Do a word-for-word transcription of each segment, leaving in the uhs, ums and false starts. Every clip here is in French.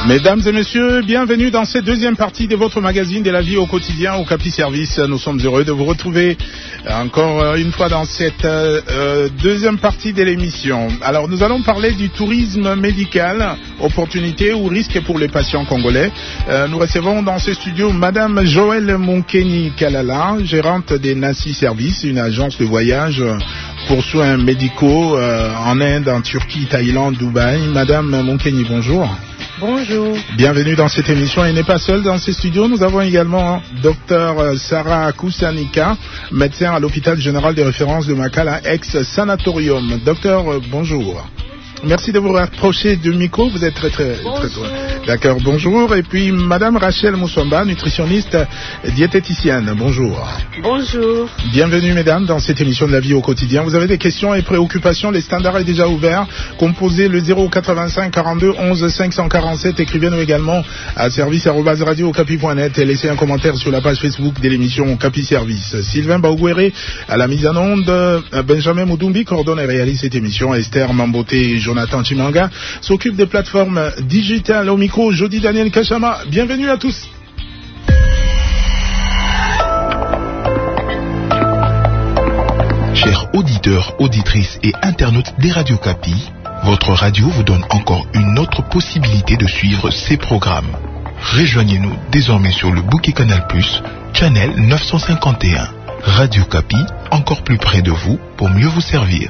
Mesdames et messieurs, bienvenue dans cette deuxième partie de votre magazine de la vie au quotidien au Capi Service. Nous sommes heureux de vous retrouver encore une fois dans cette euh, deuxième partie de l'émission. Alors nous allons parler du tourisme médical, opportunités ou risques pour les patients congolais. Euh, nous recevons dans ce studio Madame Joëlle Monkeni Kalala, gérante des Nassi Services, une agence de voyage pour soins médicaux euh, en Inde, en Turquie, Thaïlande, Dubaï. Madame Monkeni, bonjour. Bonjour. Bienvenue dans cette émission. Elle n'est pas seule dans ces studios. Nous avons également Docteur Sarah Kusanika, médecin à l'hôpital général de référence de Makala, ex-sanatorium. Docteur, bonjour. Merci de vous rapprocher du micro. Vous êtes très très très, très d'accord. Bonjour. Et puis Madame Rachel Moussamba, nutritionniste diététicienne. Bonjour. Bonjour. Bienvenue mesdames dans cette émission de la vie au quotidien. Vous avez des questions et préoccupations, les standards est déjà ouvert. Composez le zéro quatre-vingt-cinq quarante-deux onze cinq cent quarante-sept. Écrivez-nous également à service arobase radio okapi point net et laissez un commentaire sur la page Facebook de l'émission Capi Service. Sylvain Baouguéré à la mise en onde, Benjamin Moudumbi coordonne et réalise cette émission. Esther Mamboté et Jonathan Chimanga s'occupe des plateformes digitales. Au micro, Jody Daniel Kachama. Bienvenue à tous. Chers auditeurs, auditrices et internautes des radios Capi, votre radio vous donne encore une autre possibilité de suivre ces programmes. Rejoignez-nous désormais sur le bouquet Canal plus, channel neuf cent cinquante et un. Radio Capi, encore plus près de vous pour mieux vous servir.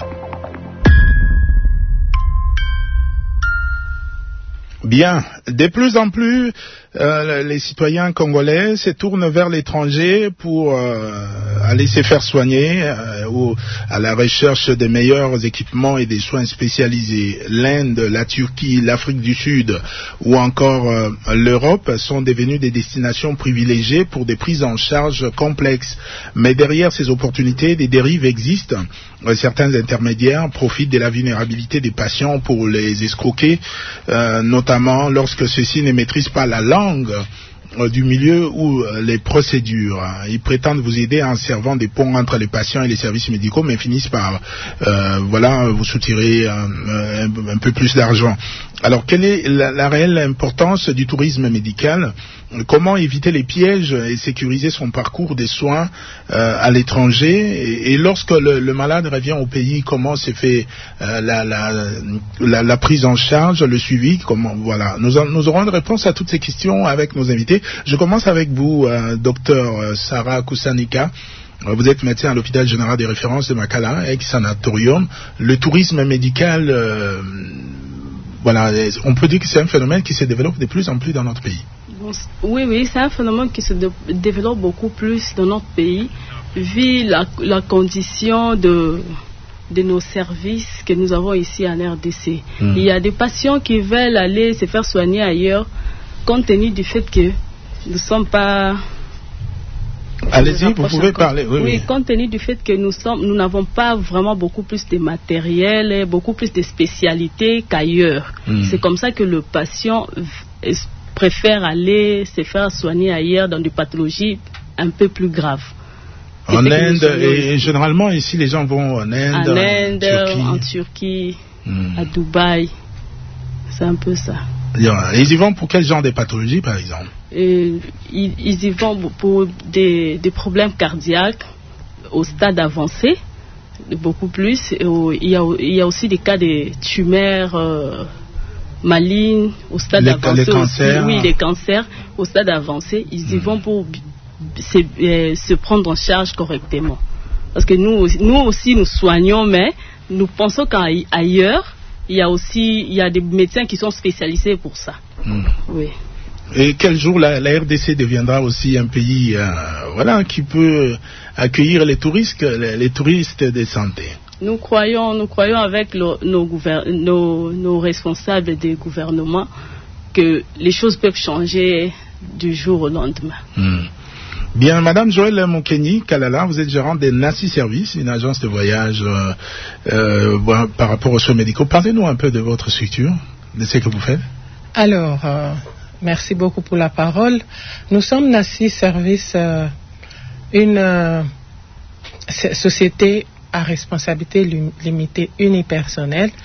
Bien, de plus en plus, euh, les citoyens congolais se tournent vers l'étranger pour euh, aller se faire soigner euh, ou à la recherche des meilleurs équipements et des soins spécialisés. L'Inde, la Turquie, l'Afrique du Sud ou encore euh, l'Europe sont devenus des destinations privilégiées pour des prises en charge complexes. Mais derrière ces opportunités, des dérives existent. Certains intermédiaires profitent de la vulnérabilité des patients pour les escroquer, euh, notamment lorsque ceux-ci ne maîtrisent pas la langue euh, du milieu ou euh, les procédures. Ils prétendent vous aider en servant des ponts entre les patients et les services médicaux, mais finissent par euh, voilà, vous soutirer un, un, un peu plus d'argent. Alors, quelle est la, la réelle importance du tourisme médical ? Comment éviter les pièges et sécuriser son parcours des soins euh, à l'étranger et, et lorsque le, le malade revient au pays, comment s'est fait euh, la, la, la, la prise en charge, le suivi, comment, voilà. Nous, nous aurons une réponse à toutes ces questions avec nos invités. Je commence avec vous, euh, docteur Sarah Kusanika. Vous êtes médecin à l'hôpital général des références de Makala, ex-sanatorium. Le tourisme médical, euh, voilà, on peut dire que c'est un phénomène qui se développe de plus en plus dans notre pays. Oui, oui, c'est un phénomène qui se de, développe beaucoup plus dans notre pays, vu la, la condition de, de nos services que nous avons ici en R D C. Mmh. Il y a des patients qui veulent aller se faire soigner ailleurs, compte tenu du fait que nous ne sommes pas... Allez-y, vous pouvez parler. Oui, oui, oui, compte tenu du fait que nous sommes, nous n'avons pas vraiment beaucoup plus de matériel, beaucoup plus de spécialités qu'ailleurs. Mmh. C'est comme ça que le patient préfère aller se faire soigner ailleurs dans des pathologies un peu plus graves. En Inde, et généralement ici les gens vont en Inde, en, Inde, en Turquie, en Turquie hmm. à Dubaï. C'est un peu ça. Ils y vont pour quel genre de pathologie par exemple? Et, ils, ils y vont pour des, des problèmes cardiaques au stade avancé, beaucoup plus. Et au, il, y a, il y a aussi des cas de tumeurs euh, malignes au stade les, avancé. Les cancers. Aussi, oui, les cancers au stade avancé. Ils y mmh. vont pour se, euh, se prendre en charge correctement. Parce que nous, nous aussi, nous soignons, mais nous pensons qu'ailleurs, il y a aussi il y a des médecins qui sont spécialisés pour ça. Mmh. Oui. Et quel jour la, la R D C deviendra aussi un pays euh, voilà, qui peut accueillir les touristes, les, les touristes de santé? Nous croyons, nous croyons avec le, nos, gouver, nos, nos responsables des gouvernements que les choses peuvent changer du jour au lendemain. Mmh. Bien, Madame Joëlle Monkeni Kalala, vous êtes gérante des Nassi Services, une agence de voyage euh, euh, bon, par rapport aux soins médicaux. Parlez-nous un peu de votre structure, de ce que vous faites. Alors, euh, merci beaucoup pour la parole. Nous sommes Nassi Services, euh, une euh, société à responsabilité limitée unipersonnelle.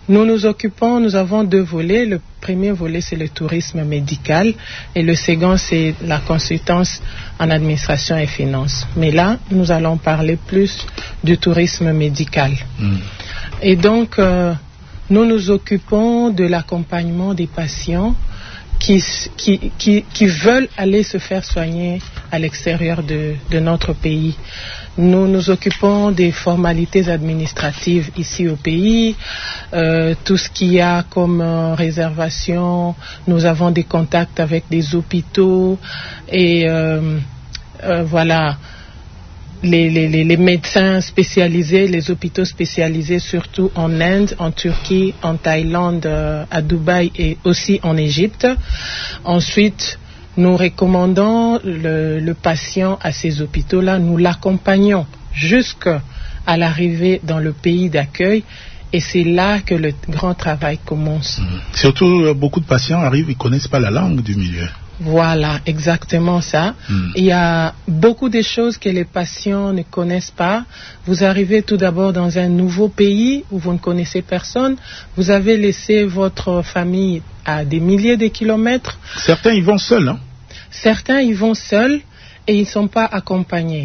Nous nous occupons, nous avons deux volets. Le premier volet, c'est le tourisme médical et le second, c'est la consultance en administration et finances. Mais là, nous allons parler plus du tourisme médical. Mm. Et donc, euh, nous nous occupons de l'accompagnement des patients qui, qui, qui, qui veulent aller se faire soigner à l'extérieur de, de notre pays. Nous nous occupons des formalités administratives ici au pays, euh, tout ce qu'il y a comme euh, réservation. Nous avons des contacts avec des hôpitaux et euh, euh, voilà, les, les, les médecins spécialisés, les hôpitaux spécialisés surtout en Inde, en Turquie, en Thaïlande, euh, à Dubaï et aussi en Égypte. Ensuite, nous recommandons le, le patient à ces hôpitaux-là, nous l'accompagnons jusqu'à l'arrivée dans le pays d'accueil et c'est là que le grand travail commence. Mmh. Surtout, beaucoup de patients arrivent, ils ne connaissent pas la langue du milieu. Voilà, exactement ça. Mmh. Il y a beaucoup de choses que les patients ne connaissent pas. Vous arrivez tout d'abord dans un nouveau pays où vous ne connaissez personne. Vous avez laissé votre famille à des milliers de kilomètres. Certains y vont seuls, hein? Certains y vont seuls et ils ne sont pas accompagnés.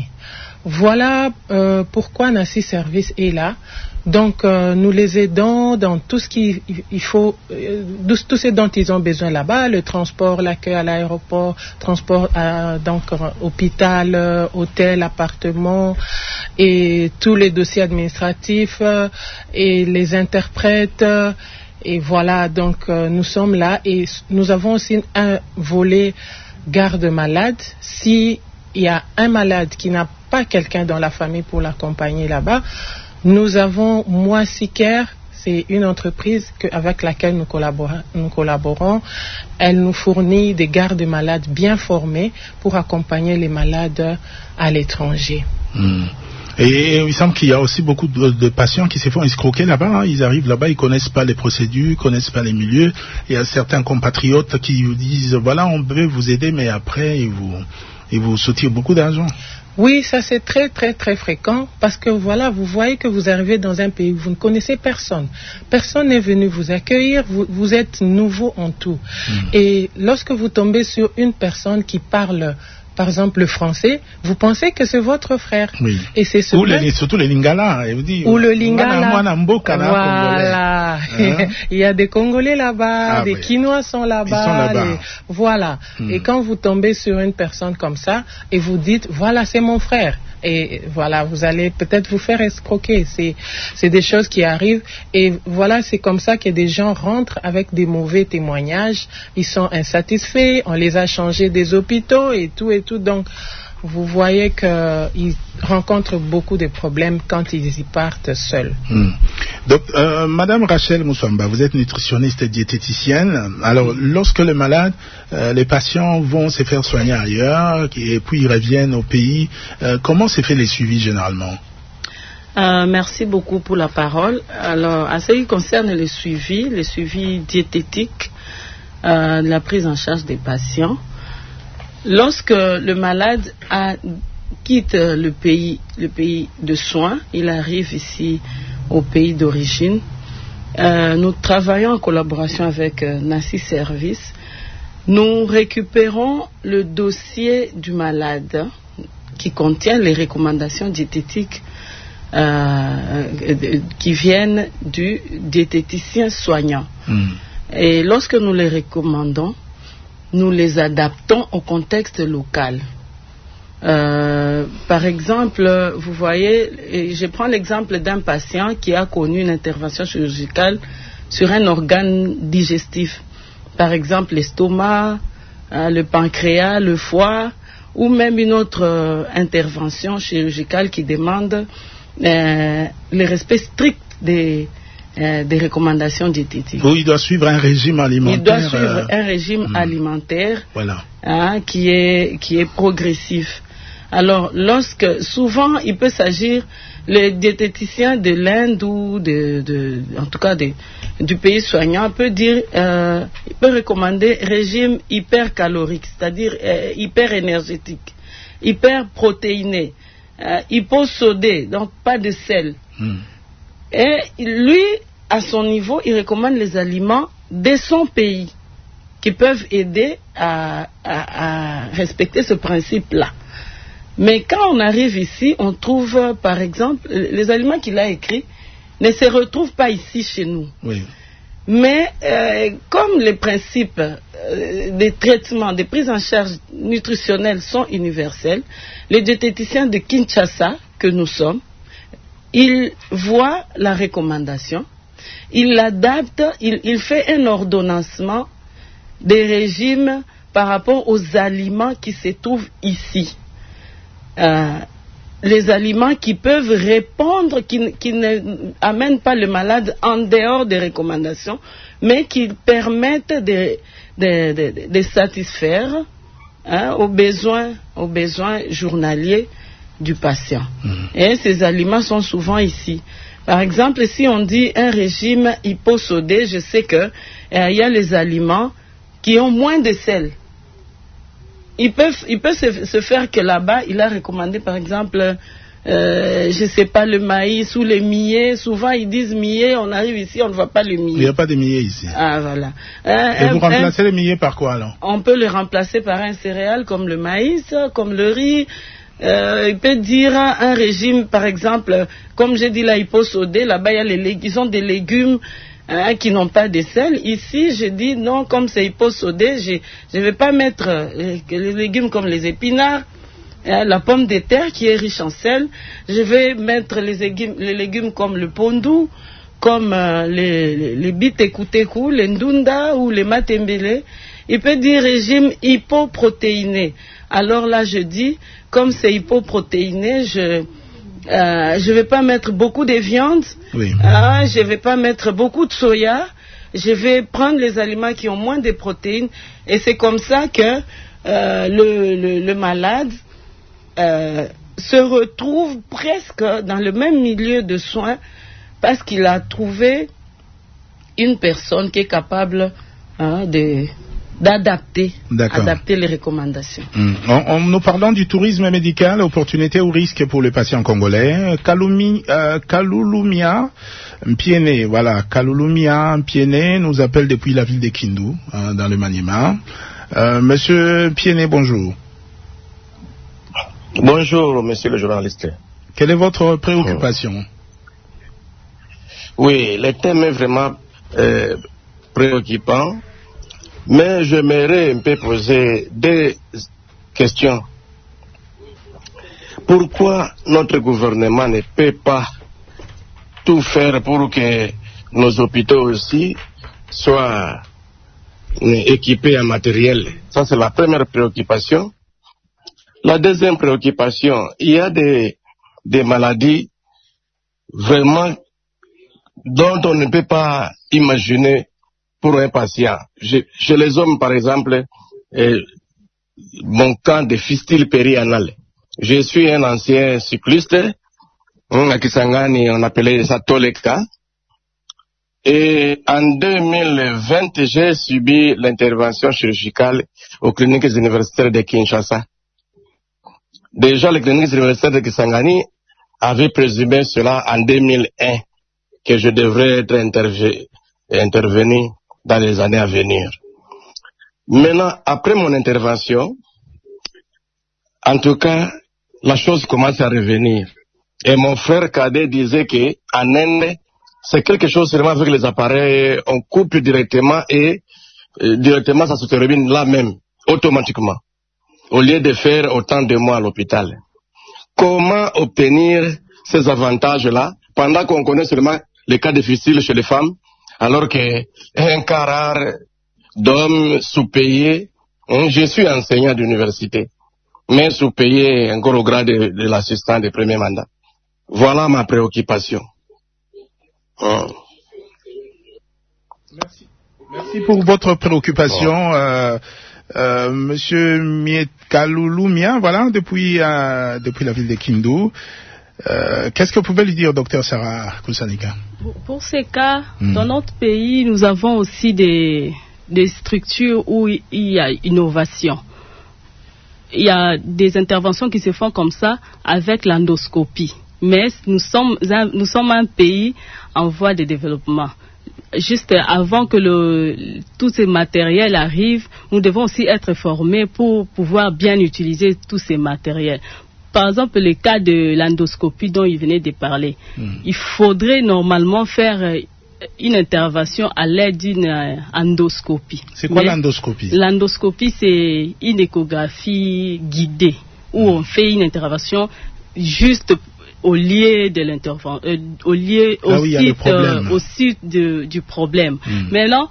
Voilà euh, pourquoi Nassi Service est là. Donc, euh, nous les aidons dans tout ce qu'il il faut, euh, tout ce dont ils ont besoin là-bas, le transport, l'accueil à l'aéroport, transport à, donc euh, hôpital, euh, hôtel, appartement, et tous les dossiers administratifs euh, et les interprètes. Euh, et voilà, donc euh, nous sommes là et nous avons aussi un volet garde malade. Si il y a un malade qui n'a pas quelqu'un dans la famille pour l'accompagner là-bas, nous avons Moisiker, c'est une entreprise que, avec laquelle nous collaborons, nous collaborons. Elle nous fournit des gardes malades bien formés pour accompagner les malades à l'étranger. Mmh. Et il semble qu'il y a aussi beaucoup de, de patients qui se font escroquer là-bas. Hein. Ils arrivent là-bas, ils connaissent pas les procédures, ils connaissent pas les milieux. Il y a certains compatriotes qui vous disent voilà, on peut vous aider, mais après ils vous ils vous soutirent beaucoup d'argent. Oui, ça c'est très très très fréquent parce que voilà, vous voyez que vous arrivez dans un pays où vous ne connaissez personne. Personne n'est venu vous accueillir, vous, vous êtes nouveau en tout. Mmh. Et lorsque vous tombez sur une personne qui parle, par exemple le français, vous pensez que c'est votre frère. Oui. Et c'est ce ou les, surtout les Lingala. Dit, ou le Lingala. Mwana, mwana, voilà. Hein? Il y a des Congolais là-bas, ah, des oui. Quinois sont là-bas. Ils sont là-bas. Les... Voilà. Hmm. Et quand vous tombez sur une personne comme ça et vous dites, voilà, c'est mon frère. Et voilà, vous allez peut-être vous faire escroquer. C'est, c'est des choses qui arrivent. Et voilà, c'est comme ça que des gens rentrent avec des mauvais témoignages. Ils sont insatisfaits. On les a changés des hôpitaux et tout et tout. Donc, vous voyez qu'ils rencontrent beaucoup de problèmes quand ils y partent seuls. Mmh. Donc, euh, Madame Rachel Moussamba, vous êtes nutritionniste et diététicienne. Alors, lorsque le malade, euh, les patients vont se faire soigner ailleurs et puis ils reviennent au pays, euh, comment se fait les suivis généralement? Euh, merci beaucoup pour la parole. Alors, à ce qui concerne le suivi, le suivi diététique, euh, la prise en charge des patients, lorsque le malade a, quitte le pays, le pays de soins, il arrive ici au pays d'origine. Euh, nous travaillons en collaboration avec euh, Nassi Service. Nous récupérons le dossier du malade qui contient les recommandations diététiques euh, qui viennent du diététicien soignant. Mmh. Et lorsque nous les recommandons, nous les adaptons au contexte local. Euh, par exemple, vous voyez, je prends l'exemple d'un patient qui a connu une intervention chirurgicale sur un organe digestif. Par exemple, l'estomac, euh, le pancréas, le foie, ou même une autre euh, intervention chirurgicale qui demande euh, le respect strict des Euh, des recommandations diététiques. Oui, il doit suivre un régime alimentaire. Il doit suivre euh... un régime mmh. alimentaire voilà. hein, qui est, qui est progressif. Alors, lorsque, souvent, il peut s'agir, le diététicien de l'Inde ou de, de, en tout cas de, du pays soignant peut dire, euh, il peut recommander régime hypercalorique, c'est-à-dire euh, hyper énergétique, hyper protéiné, euh, hyposodé, donc pas de sel. Mmh. Et lui, à son niveau, il recommande les aliments de son pays qui peuvent aider à, à, à respecter ce principe-là. Mais quand on arrive ici, on trouve, par exemple, les aliments qu'il a écrits ne se retrouvent pas ici chez nous. Oui. Mais euh, comme les principes euh, des traitements, des prises en charge nutritionnelles sont universels, les diététiciens de Kinshasa, que nous sommes, ils voient la recommandation, ils l'adaptent, ils, ils font un ordonnancement des régimes par rapport aux aliments qui se trouvent ici. Euh, les aliments qui peuvent répondre, qui, qui ne amènent pas le malade en dehors des recommandations, mais qui permettent de, de, de, de satisfaire hein, aux besoins, aux besoins journaliers du patient. Mmh. Et ces aliments sont souvent ici. Par exemple, si on dit un régime hyposodé, je sais que euh, il y a les aliments qui ont moins de sel. Il peut, il peut se, se faire que là-bas, il a recommandé, par exemple, euh, je ne sais pas, le maïs ou les millets. Souvent, ils disent millets, on arrive ici, on ne voit pas le millet. Il n'y a pas de millets ici. Ah, voilà. Un, Et un, vous remplacez un, les millets par quoi, alors? On peut les remplacer par un céréal comme le maïs, comme le riz. Euh, il peut dire un régime, par exemple, comme j'ai dit, la hyposodé, là-bas, il y a les légumes, ils ont des légumes Hein, qui n'ont pas de sel. Ici, je dis non, comme c'est hyposodé, je ne vais pas mettre les, les légumes comme les épinards, hein, la pomme de terre qui est riche en sel. Je vais mettre les légumes, les légumes comme le pondu, comme euh, les, les, les bitekuteku, les ndunda ou les matembele. Il peut dire régime hypoprotéiné. Alors là, je dis, comme c'est hypoprotéiné, je... Euh, je ne vais pas mettre beaucoup de viande, oui. euh, je ne vais pas mettre beaucoup de soya, je vais prendre les aliments qui ont moins de protéines et c'est comme ça que euh, le, le, le malade euh, se retrouve presque dans le même milieu de soins parce qu'il a trouvé une personne qui est capable hein, de... d'adapter, adapter les recommandations. Mmh. En, en nous parlant du tourisme médical, opportunité ou risque pour les patients congolais, Kalumi, euh, Kalulumia Mpiene, voilà, Kalulumia Mpiene nous appelle depuis la ville de Kindu, hein, dans le Maniema. Euh, monsieur Mpiene, bonjour. Bonjour, monsieur le journaliste. Quelle est votre préoccupation? Oui, le thème est vraiment euh, préoccupant. Mais j'aimerais un peu poser deux questions. Pourquoi notre gouvernement ne peut pas tout faire pour que nos hôpitaux aussi soient équipés en matériel? Ça, c'est la première préoccupation. La deuxième préoccupation, il y a des, des maladies vraiment dont on ne peut pas imaginer pour un patient. Je, chez les hommes, par exemple, euh, mon cas de fistule périanale. Je suis un ancien cycliste, hein, à Kisangani, on appelait ça Toleka. Et en deux mille vingt, j'ai subi l'intervention chirurgicale aux cliniques universitaires de Kinshasa. Déjà, les cliniques universitaires de Kisangani avaient présumé cela en deux mille un, que je devrais être interve- intervenu dans les années à venir. Maintenant, après mon intervention, en tout cas, la chose commence à revenir. Et mon frère cadet disait que en Inde, c'est quelque chose seulement avec les appareils, on coupe directement et euh, directement ça se termine là même, automatiquement, au lieu de faire autant de mois à l'hôpital. Comment obtenir ces avantages-là pendant qu'on connaît seulement les cas difficiles chez les femmes? Alors qu'un cas rare d'hommes sous-payés, hein, je suis enseignant d'université, mais sous-payé encore au grade de, de l'assistant de premier mandat. Voilà ma préoccupation. Hein. Merci. Merci pour votre préoccupation, bon. euh, euh, Monsieur Miekalulumia, voilà, depuis, euh, depuis la ville de Kindu. Euh, qu'est-ce que vous pouvez lui dire, docteur Sarah Koussanika? Pour ces cas, mmh. dans notre pays, nous avons aussi des, des structures où il y a innovation. Il y a des interventions qui se font comme ça avec l'endoscopie. mais nous sommes un, nous sommes un pays en voie de développement. Juste avant que le, tous ces matériels arrivent, nous devons aussi être formés pour pouvoir bien utiliser tous ces matériels. Par exemple, le cas de l'endoscopie dont il venait de parler, mmh. il faudrait normalement faire une intervention à l'aide d'une endoscopie. C'est quoi Mais l'endoscopie? L'endoscopie, c'est une échographie guidée où mmh. on fait une intervention juste au lieu de l'intervention, euh, au lieu au site, euh, au site de, du problème. Mmh. Maintenant,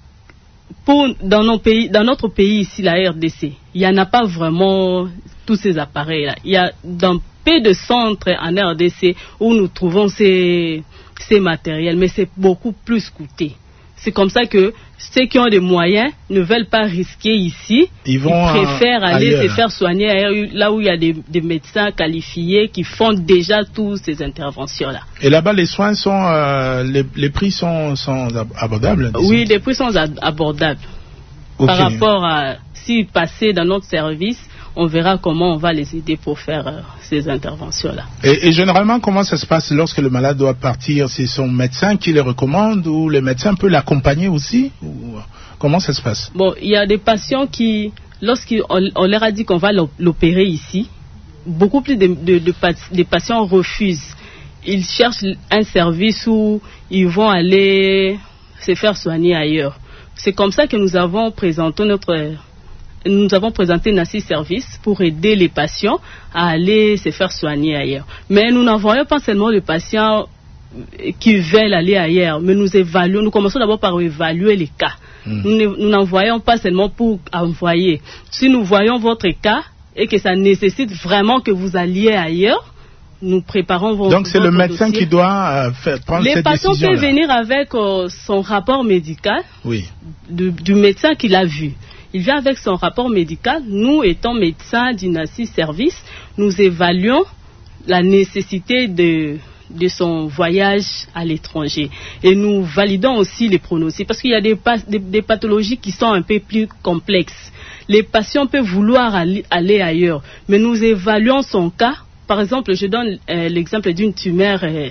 pour dans nos pays, dans notre pays ici, la R D C, il y en a pas vraiment tous ces appareils-là. Il y a dans peu de centres en R D C où nous trouvons ces ces matériels, mais c'est beaucoup plus coûteux. C'est comme ça que ceux qui ont des moyens ne veulent pas risquer ici. Ils, vont ils préfèrent aller ailleurs. se faire soigner ailleurs, là où il y a des, des médecins qualifiés qui font déjà toutes ces interventions-là. Et là-bas, les soins sont, euh, les, les prix sont, sont abordables? Disons. Oui, les prix sont abordables. Okay. Par rapport à si passer dans notre service, on verra comment on va les aider pour faire euh, ces interventions-là. Et, et généralement, comment ça se passe lorsque le malade doit partir? C'est son médecin qui le recommande ou le médecin peut l'accompagner aussi ou, comment ça se passe? Bon, il y a des patients qui, lorsqu'on on leur a dit qu'on va l'opérer ici, beaucoup plus de, de, de, de patients refusent. Ils cherchent un service où ils vont aller se faire soigner ailleurs. C'est comme ça que nous avons présenté notre... Nous avons présenté Nassi Service pour aider les patients à aller se faire soigner ailleurs. Mais nous n'envoyons pas seulement les patients qui veulent aller ailleurs, mais nous évaluons, nous commençons d'abord par évaluer les cas. Mmh. Nous n'envoyons pas seulement pour envoyer. Si nous voyons votre cas et que ça nécessite vraiment que vous alliez ailleurs, nous préparons votre Donc c'est votre le médecin dossier. qui doit euh, faire, prendre les cette décision. Les patients peuvent venir avec euh, son rapport médical oui. du, du médecin qu'il a vu. Il vient avec son rapport médical. Nous, étant médecins du Nassi Service, nous évaluons la nécessité de, de son voyage à l'étranger. Et nous validons aussi les pronostics. Parce qu'il y a des, des, des pathologies qui sont un peu plus complexes. Les patients peuvent vouloir aller, aller ailleurs. Mais nous évaluons son cas. Par exemple, je donne euh, l'exemple d'une tumeur euh,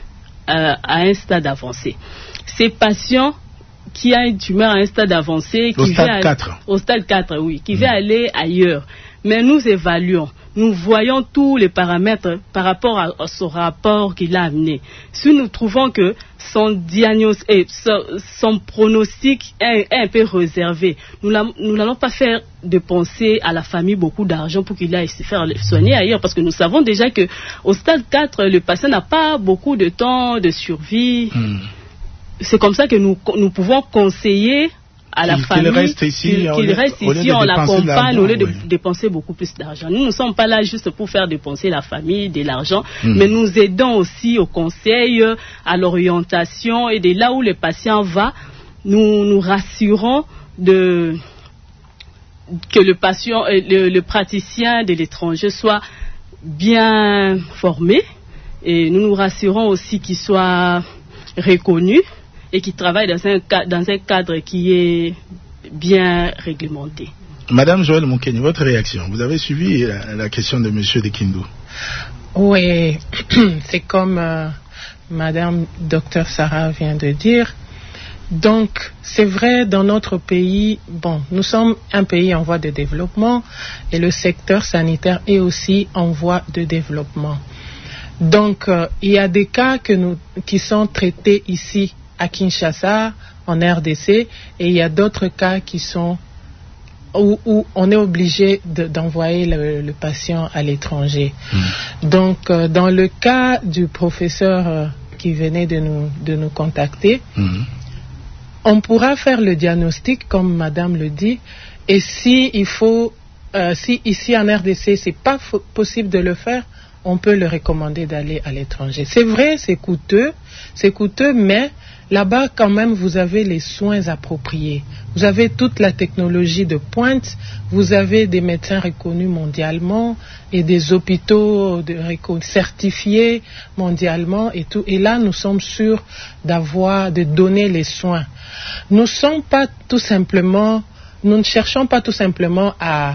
euh, à un stade avancé. Ces patients qui a une tumeur à un stade avancé, qui au stade veut quatre. Aller, au stade quatre, oui, qui mmh. veut aller ailleurs. Mais nous évaluons, nous voyons tous les paramètres par rapport à, à son rapport qu'il a amené. Si nous trouvons que son diagnostic, son, son pronostic est, est un peu réservé, nous n'allons pas faire dépenser à la famille beaucoup d'argent pour qu'il aille se faire soigner ailleurs, parce que nous savons déjà que au stade quatre, le patient n'a pas beaucoup de temps de survie. Mmh. C'est comme ça que nous, nous pouvons conseiller à la qu'il, famille qu'il reste ici, qu'il, qu'il reste ici on l'accompagne au lieu de oui. dépenser beaucoup plus d'argent. Nous ne sommes pas là juste pour faire dépenser la famille de l'argent, mmh. mais nous aidons aussi au conseil, à l'orientation, et de là où le patient va, nous nous rassurons de, que le patient, le, le praticien de l'étranger soit bien formé, et nous nous rassurons aussi qu'il soit reconnu et qui travaille dans un, dans un cadre qui est bien réglementé. Madame Joëlle Moukeni, votre réaction? Vous avez suivi la, la question de Monsieur Dekindu? Oui, c'est comme euh, Madame Docteur Sarah vient de dire. Donc, c'est vrai, dans notre pays, bon, nous sommes un pays en voie de développement et le secteur sanitaire est aussi en voie de développement. Donc, euh, il y a des cas que nous, qui sont traités ici à Kinshasa, en R D C, et il y a d'autres cas qui sont où, où on est obligé de, d'envoyer le, le patient à l'étranger. Mmh. Donc, euh, dans le cas du professeur euh, qui venait de nous, de nous contacter, mmh. on pourra faire le diagnostic, comme Madame le dit, et si il faut, euh, si ici en R D C, c'est pas f- possible de le faire, on peut le recommander d'aller à l'étranger. C'est vrai, c'est coûteux, c'est coûteux, mais là-bas, quand même, vous avez les soins appropriés. Vous avez toute la technologie de pointe, vous avez des médecins reconnus mondialement et des hôpitaux de, certifiés mondialement et tout. Et là, nous sommes sûrs d'avoir, de donner les soins. Nous sommes pas tout simplement, nous ne cherchons pas tout simplement à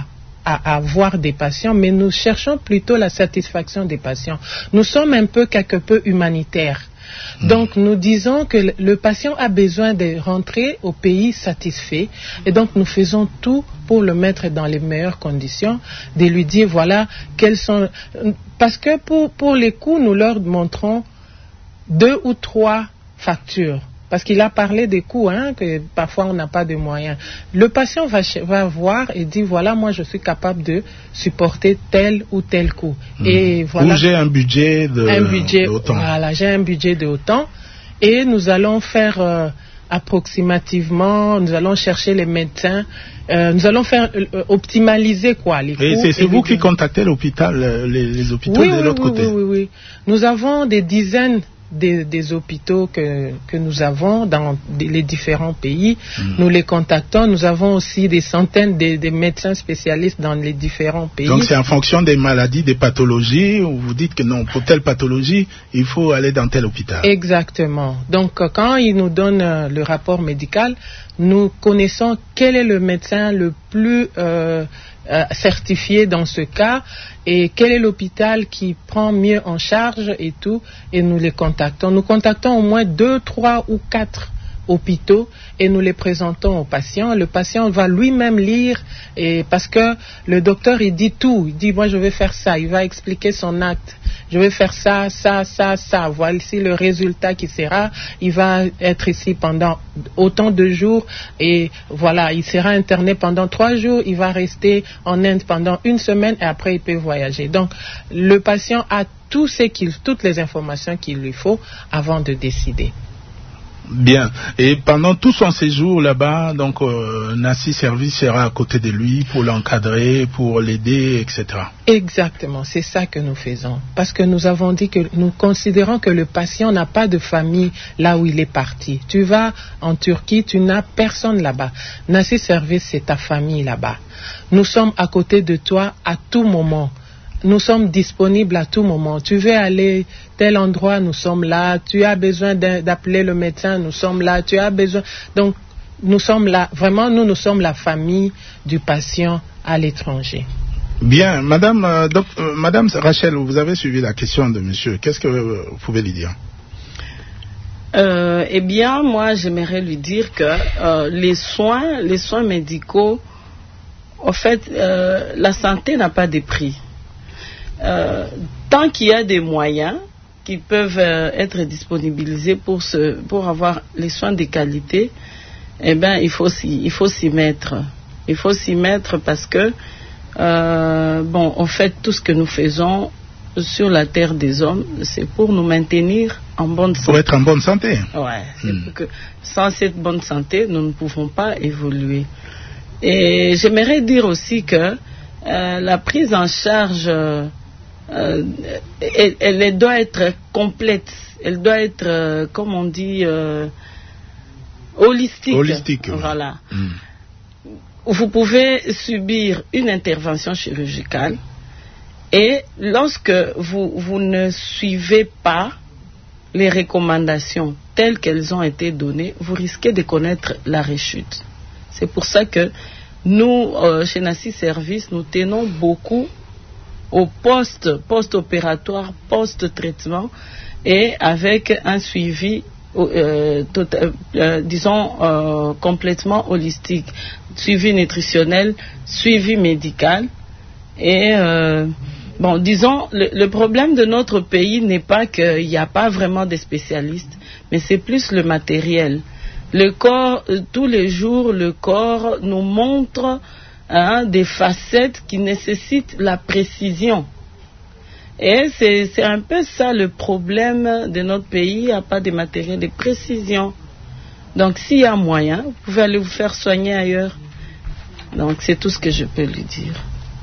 à, à voir des patients, mais nous cherchons plutôt la satisfaction des patients. Nous sommes un peu quelque peu humanitaires. Donc nous disons que le patient a besoin de rentrer au pays satisfait et donc nous faisons tout pour le mettre dans les meilleures conditions, de lui dire voilà quels sont... Parce que pour, pour les coûts, nous leur montrons deux ou trois factures. Parce qu'il a parlé des coûts, hein, que parfois on n'a pas de moyens. Le patient va, va voir et dit voilà, moi je suis capable de supporter tel ou tel coût. Mmh. Et voilà. Ou j'ai un budget de, un budget, de autant. Voilà, j'ai un budget de autant. Et nous allons faire euh, approximativement, nous allons chercher les médecins, euh, nous allons faire euh, optimaliser quoi les coûts. Et c'est et vous les... qui contactez l'hôpital, les, les hôpitaux oui, de oui, l'autre oui, côté. Oui, oui, oui. Nous avons des dizaines Des, des hôpitaux que, que nous avons dans les différents pays. Mmh. Nous les contactons. Nous avons aussi des centaines de, de médecins spécialistes dans les différents pays. Donc c'est en fonction des maladies, des pathologies, où vous dites que non, pour telle pathologie, il faut aller dans tel hôpital. Exactement. Donc quand ils nous donnent euh, le rapport médical, nous connaissons quel est le médecin le plus euh, euh, certifié dans ce cas et quel est l'hôpital qui prend mieux en charge et tout, et nous les contactons. Nous contactons au moins deux, trois ou quatre hôpitaux et nous les présentons au patient. Le patient va lui-même lire et parce que le docteur il dit tout, il dit moi je vais faire ça, il va expliquer son acte, je vais faire ça, ça, ça, ça, voici le résultat qui sera, il va être ici pendant autant de jours et voilà, il sera interné pendant trois jours, il va rester en Inde pendant une semaine et après il peut voyager. Donc le patient a tout ce qu'il, toutes les informations qu'il lui faut avant de décider. Bien. Et pendant tout son séjour là-bas, donc euh, Nassi Service sera à côté de lui pour l'encadrer, pour l'aider, et cetera. Exactement, c'est ça que nous faisons. Parce que nous avons dit que nous considérons que le patient n'a pas de famille là où il est parti. Tu vas en Turquie, tu n'as personne là-bas. Nassi Service, c'est ta famille là-bas. Nous sommes à côté de toi à tout moment. Nous sommes disponibles à tout moment. Tu veux aller tel endroit, nous sommes là. Tu as besoin d'appeler le médecin, nous sommes là. Tu as besoin. Donc, nous sommes là. Vraiment, nous, nous sommes la famille du patient à l'étranger. Bien, Madame, euh, donc, euh, Madame Rachel, vous avez suivi la question de Monsieur. Qu'est-ce que euh, vous pouvez lui dire? euh, Eh bien, moi, j'aimerais lui dire que euh, les soins, les soins médicaux, en fait, euh, la santé n'a pas de prix. Euh, tant qu'il y a des moyens qui peuvent euh, être disponibilisés pour, ce, pour avoir les soins de qualité, eh ben, il faut s'y, il faut s'y mettre. Il faut s'y mettre parce que, euh, bon, en fait, tout ce que nous faisons sur la terre des hommes, c'est pour nous maintenir en bonne santé. Pour être en bonne santé. Ouais. C'est hmm. pour que, sans cette bonne santé, nous ne pouvons pas évoluer. Et j'aimerais dire aussi que euh, la prise en charge euh, Euh, elle, elle doit être complète, elle doit être, euh, comme on dit, euh, holistique. Holistique. Voilà. Mm. Vous pouvez subir une intervention chirurgicale et lorsque vous, vous ne suivez pas les recommandations telles qu'elles ont été données, vous risquez de connaître la rechute. C'est pour ça que nous, euh, chez Nassi Service, nous tenons beaucoup au poste, post-opératoire, post-traitement et avec un suivi, euh, tout, euh, disons, euh, complètement holistique. Suivi nutritionnel, suivi médical. Et, euh, bon, disons, le, le problème de notre pays n'est pas qu'il n'y a pas vraiment de spécialistes, mais c'est plus le matériel. Le corps, euh, tous les jours, le corps nous montre Hein, des facettes qui nécessitent la précision. Et c'est, c'est un peu ça le problème de notre pays, il n'y a pas de matériel de précision. Donc s'il y a moyen, vous pouvez aller vous faire soigner ailleurs. Donc c'est tout ce que je peux lui dire.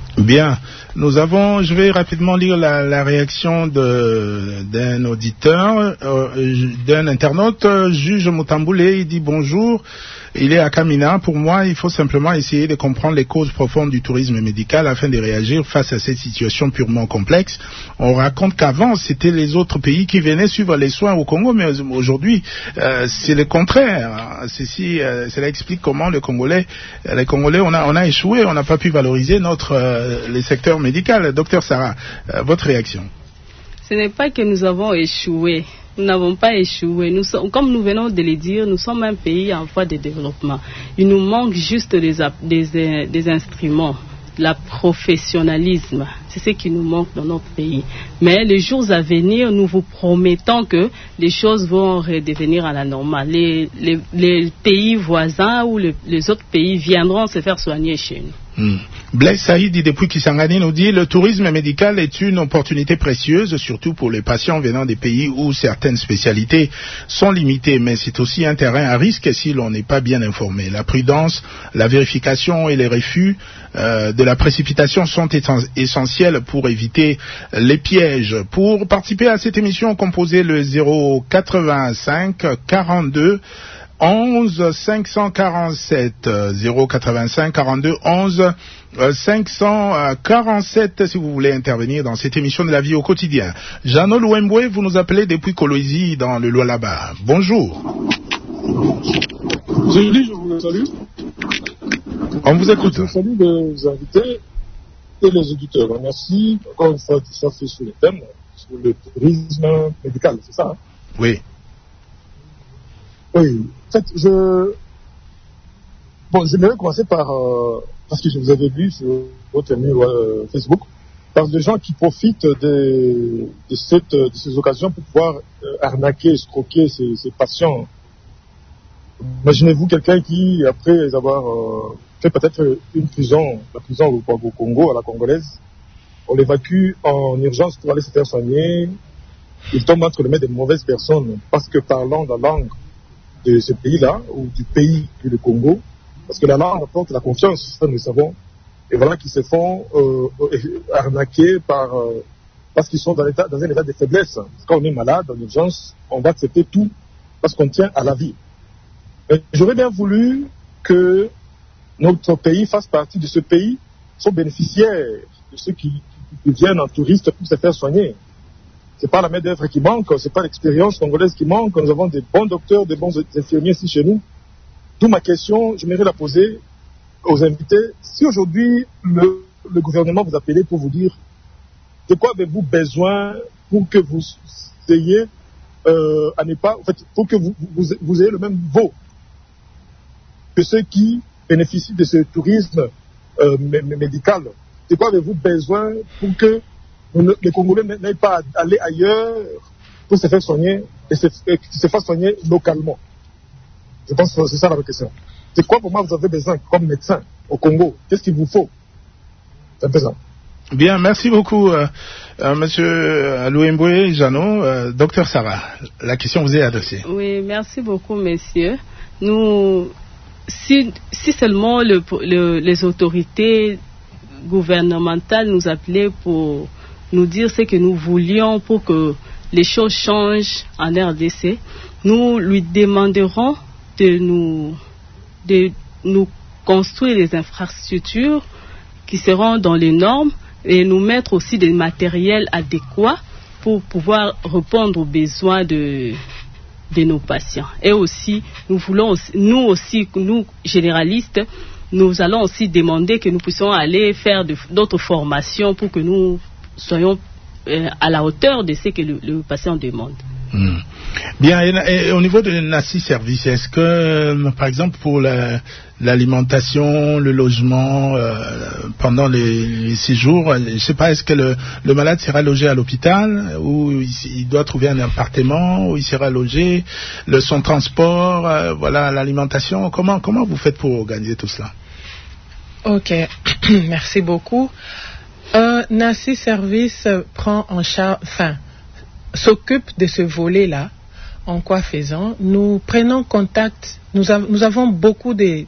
Bien, nous avons, je vais rapidement lire la, la réaction de, d'un auditeur, euh, d'un internaute, Juge Mutamboulé, il dit bonjour. Il est à Kamina. Pour moi, il faut simplement essayer de comprendre les causes profondes du tourisme médical afin de réagir face à cette situation purement complexe. On raconte qu'avant, c'était les autres pays qui venaient suivre les soins au Congo, mais aujourd'hui, euh, c'est le contraire. Ceci, euh, cela explique comment le Congolais, les Congolais, on a, on a échoué, on n'a pas pu valoriser notre, euh, les secteurs médicaux. Docteur Sarah, euh, votre réaction? Ce n'est pas que nous avons échoué. Nous n'avons pas échoué. Nous sommes, comme nous venons de le dire, nous sommes un pays en voie de développement. Il nous manque juste des, des, des instruments, le professionnalisme. C'est ce qui nous manque dans notre pays. Mais les jours à venir, nous vous promettons que les choses vont redevenir à la normale. Les, les, les pays voisins ou les, les autres pays viendront se faire soigner chez nous. Hmm. Blaise Saïd, depuis Kisangani, nous dit le tourisme médical est une opportunité précieuse, surtout pour les patients venant des pays où certaines spécialités sont limitées, mais c'est aussi un terrain à risque si l'on n'est pas bien informé. La prudence, la vérification et les refus euh, de la précipitation sont essentiels pour éviter les pièges. Pour participer à cette émission, composez le zéro quatre-vingt-cinq quarante-deux onze cinq cent quarante-sept, zéro quatre-vingt-cinq quarante-deux onze cinq cent quarante-sept si vous voulez intervenir dans cette émission de la vie au quotidien. Jeannot Louemboué, vous nous appelez depuis Kolwezi dans le Lualaba. Bonjour. Je dis, je vous salue. On vous écoute. Je salue les invités et les auditeurs. Merci encore une fois de s'afficher sur le thème, sur le tourisme médical, c'est ça hein? Oui. Oui, en fait, je... Bon, j'aimerais commencer par... Euh, parce que je vous avais vu sur votre mur euh, Facebook, par des gens qui profitent de, de, cette, de ces occasions pour pouvoir euh, arnaquer, escroquer ces, ces patients. Imaginez-vous quelqu'un qui, après avoir euh, fait peut-être une prison, la prison au, au Congo, à la congolaise, on l'évacue en urgence pour aller se faire soigner. Il tombe entre les mains de mauvaises personnes parce que parlant la langue de ce pays-là, ou du pays du Congo, parce que la langue apporte la confiance, ça nous le savons, et voilà qu'ils se font euh, arnaquer par, euh, parce qu'ils sont dans, l'état, dans un état de faiblesse. Quand on est malade, en urgence, on va accepter tout, parce qu'on tient à la vie. Et j'aurais bien voulu que notre pays fasse partie de ce pays, sont bénéficiaires de ceux qui, qui viennent en touriste pour se faire soigner. C'est pas la main d'œuvre qui manque, c'est pas l'expérience congolaise qui manque. Nous avons des bons docteurs, des bons infirmiers ici chez nous. D'où ma question, j'aimerais la poser aux invités. Si aujourd'hui le, le gouvernement vous appelait pour vous dire de quoi avez-vous besoin pour que vous ayez euh, à ne pas, en fait, pour que vous, vous, vous ayez le même niveau que ceux qui bénéficient de ce tourisme euh, médical. De quoi avez-vous besoin pour que les Congolais n'aillent pas à aller ailleurs pour se faire soigner et se, et se faire soigner localement? Je pense que c'est ça la question. C'est quoi pour moi vous avez besoin comme médecin au Congo? Qu'est-ce qu'il vous faut? C'est un peu ça. Bien, merci beaucoup, euh, euh, Monsieur Louemboué, Jeannot. Euh, Docteur Sarah, la question vous est adressée. Oui, merci beaucoup, messieurs. Nous, si, si seulement le, le, les autorités gouvernementales nous appelaient pour nous dire ce que nous voulions pour que les choses changent en R D C, nous lui demanderons de nous, de nous construire des infrastructures qui seront dans les normes et nous mettre aussi des matériels adéquats pour pouvoir répondre aux besoins de, de nos patients. Et aussi, nous voulons, aussi, nous aussi, nous généralistes, nous allons aussi demander que nous puissions aller faire de, d'autres formations pour que nous soyons euh, à la hauteur de ce que le, le patient demande. Mmh. Bien, et, et au niveau de Nassi Service, est-ce que, euh, par exemple, pour la, l'alimentation, le logement, euh, pendant les, les séjours, je ne sais pas, est-ce que le, le malade sera logé à l'hôpital ou il, il doit trouver un appartement où il sera logé, le, son transport, euh, voilà, l'alimentation, comment, comment vous faites pour organiser tout cela? Ok, merci beaucoup. Euh, Nassi Service prend en charge, enfin, s'occupe de ce volet-là. En quoi faisant? Nous prenons contact, nous, av- nous avons beaucoup de,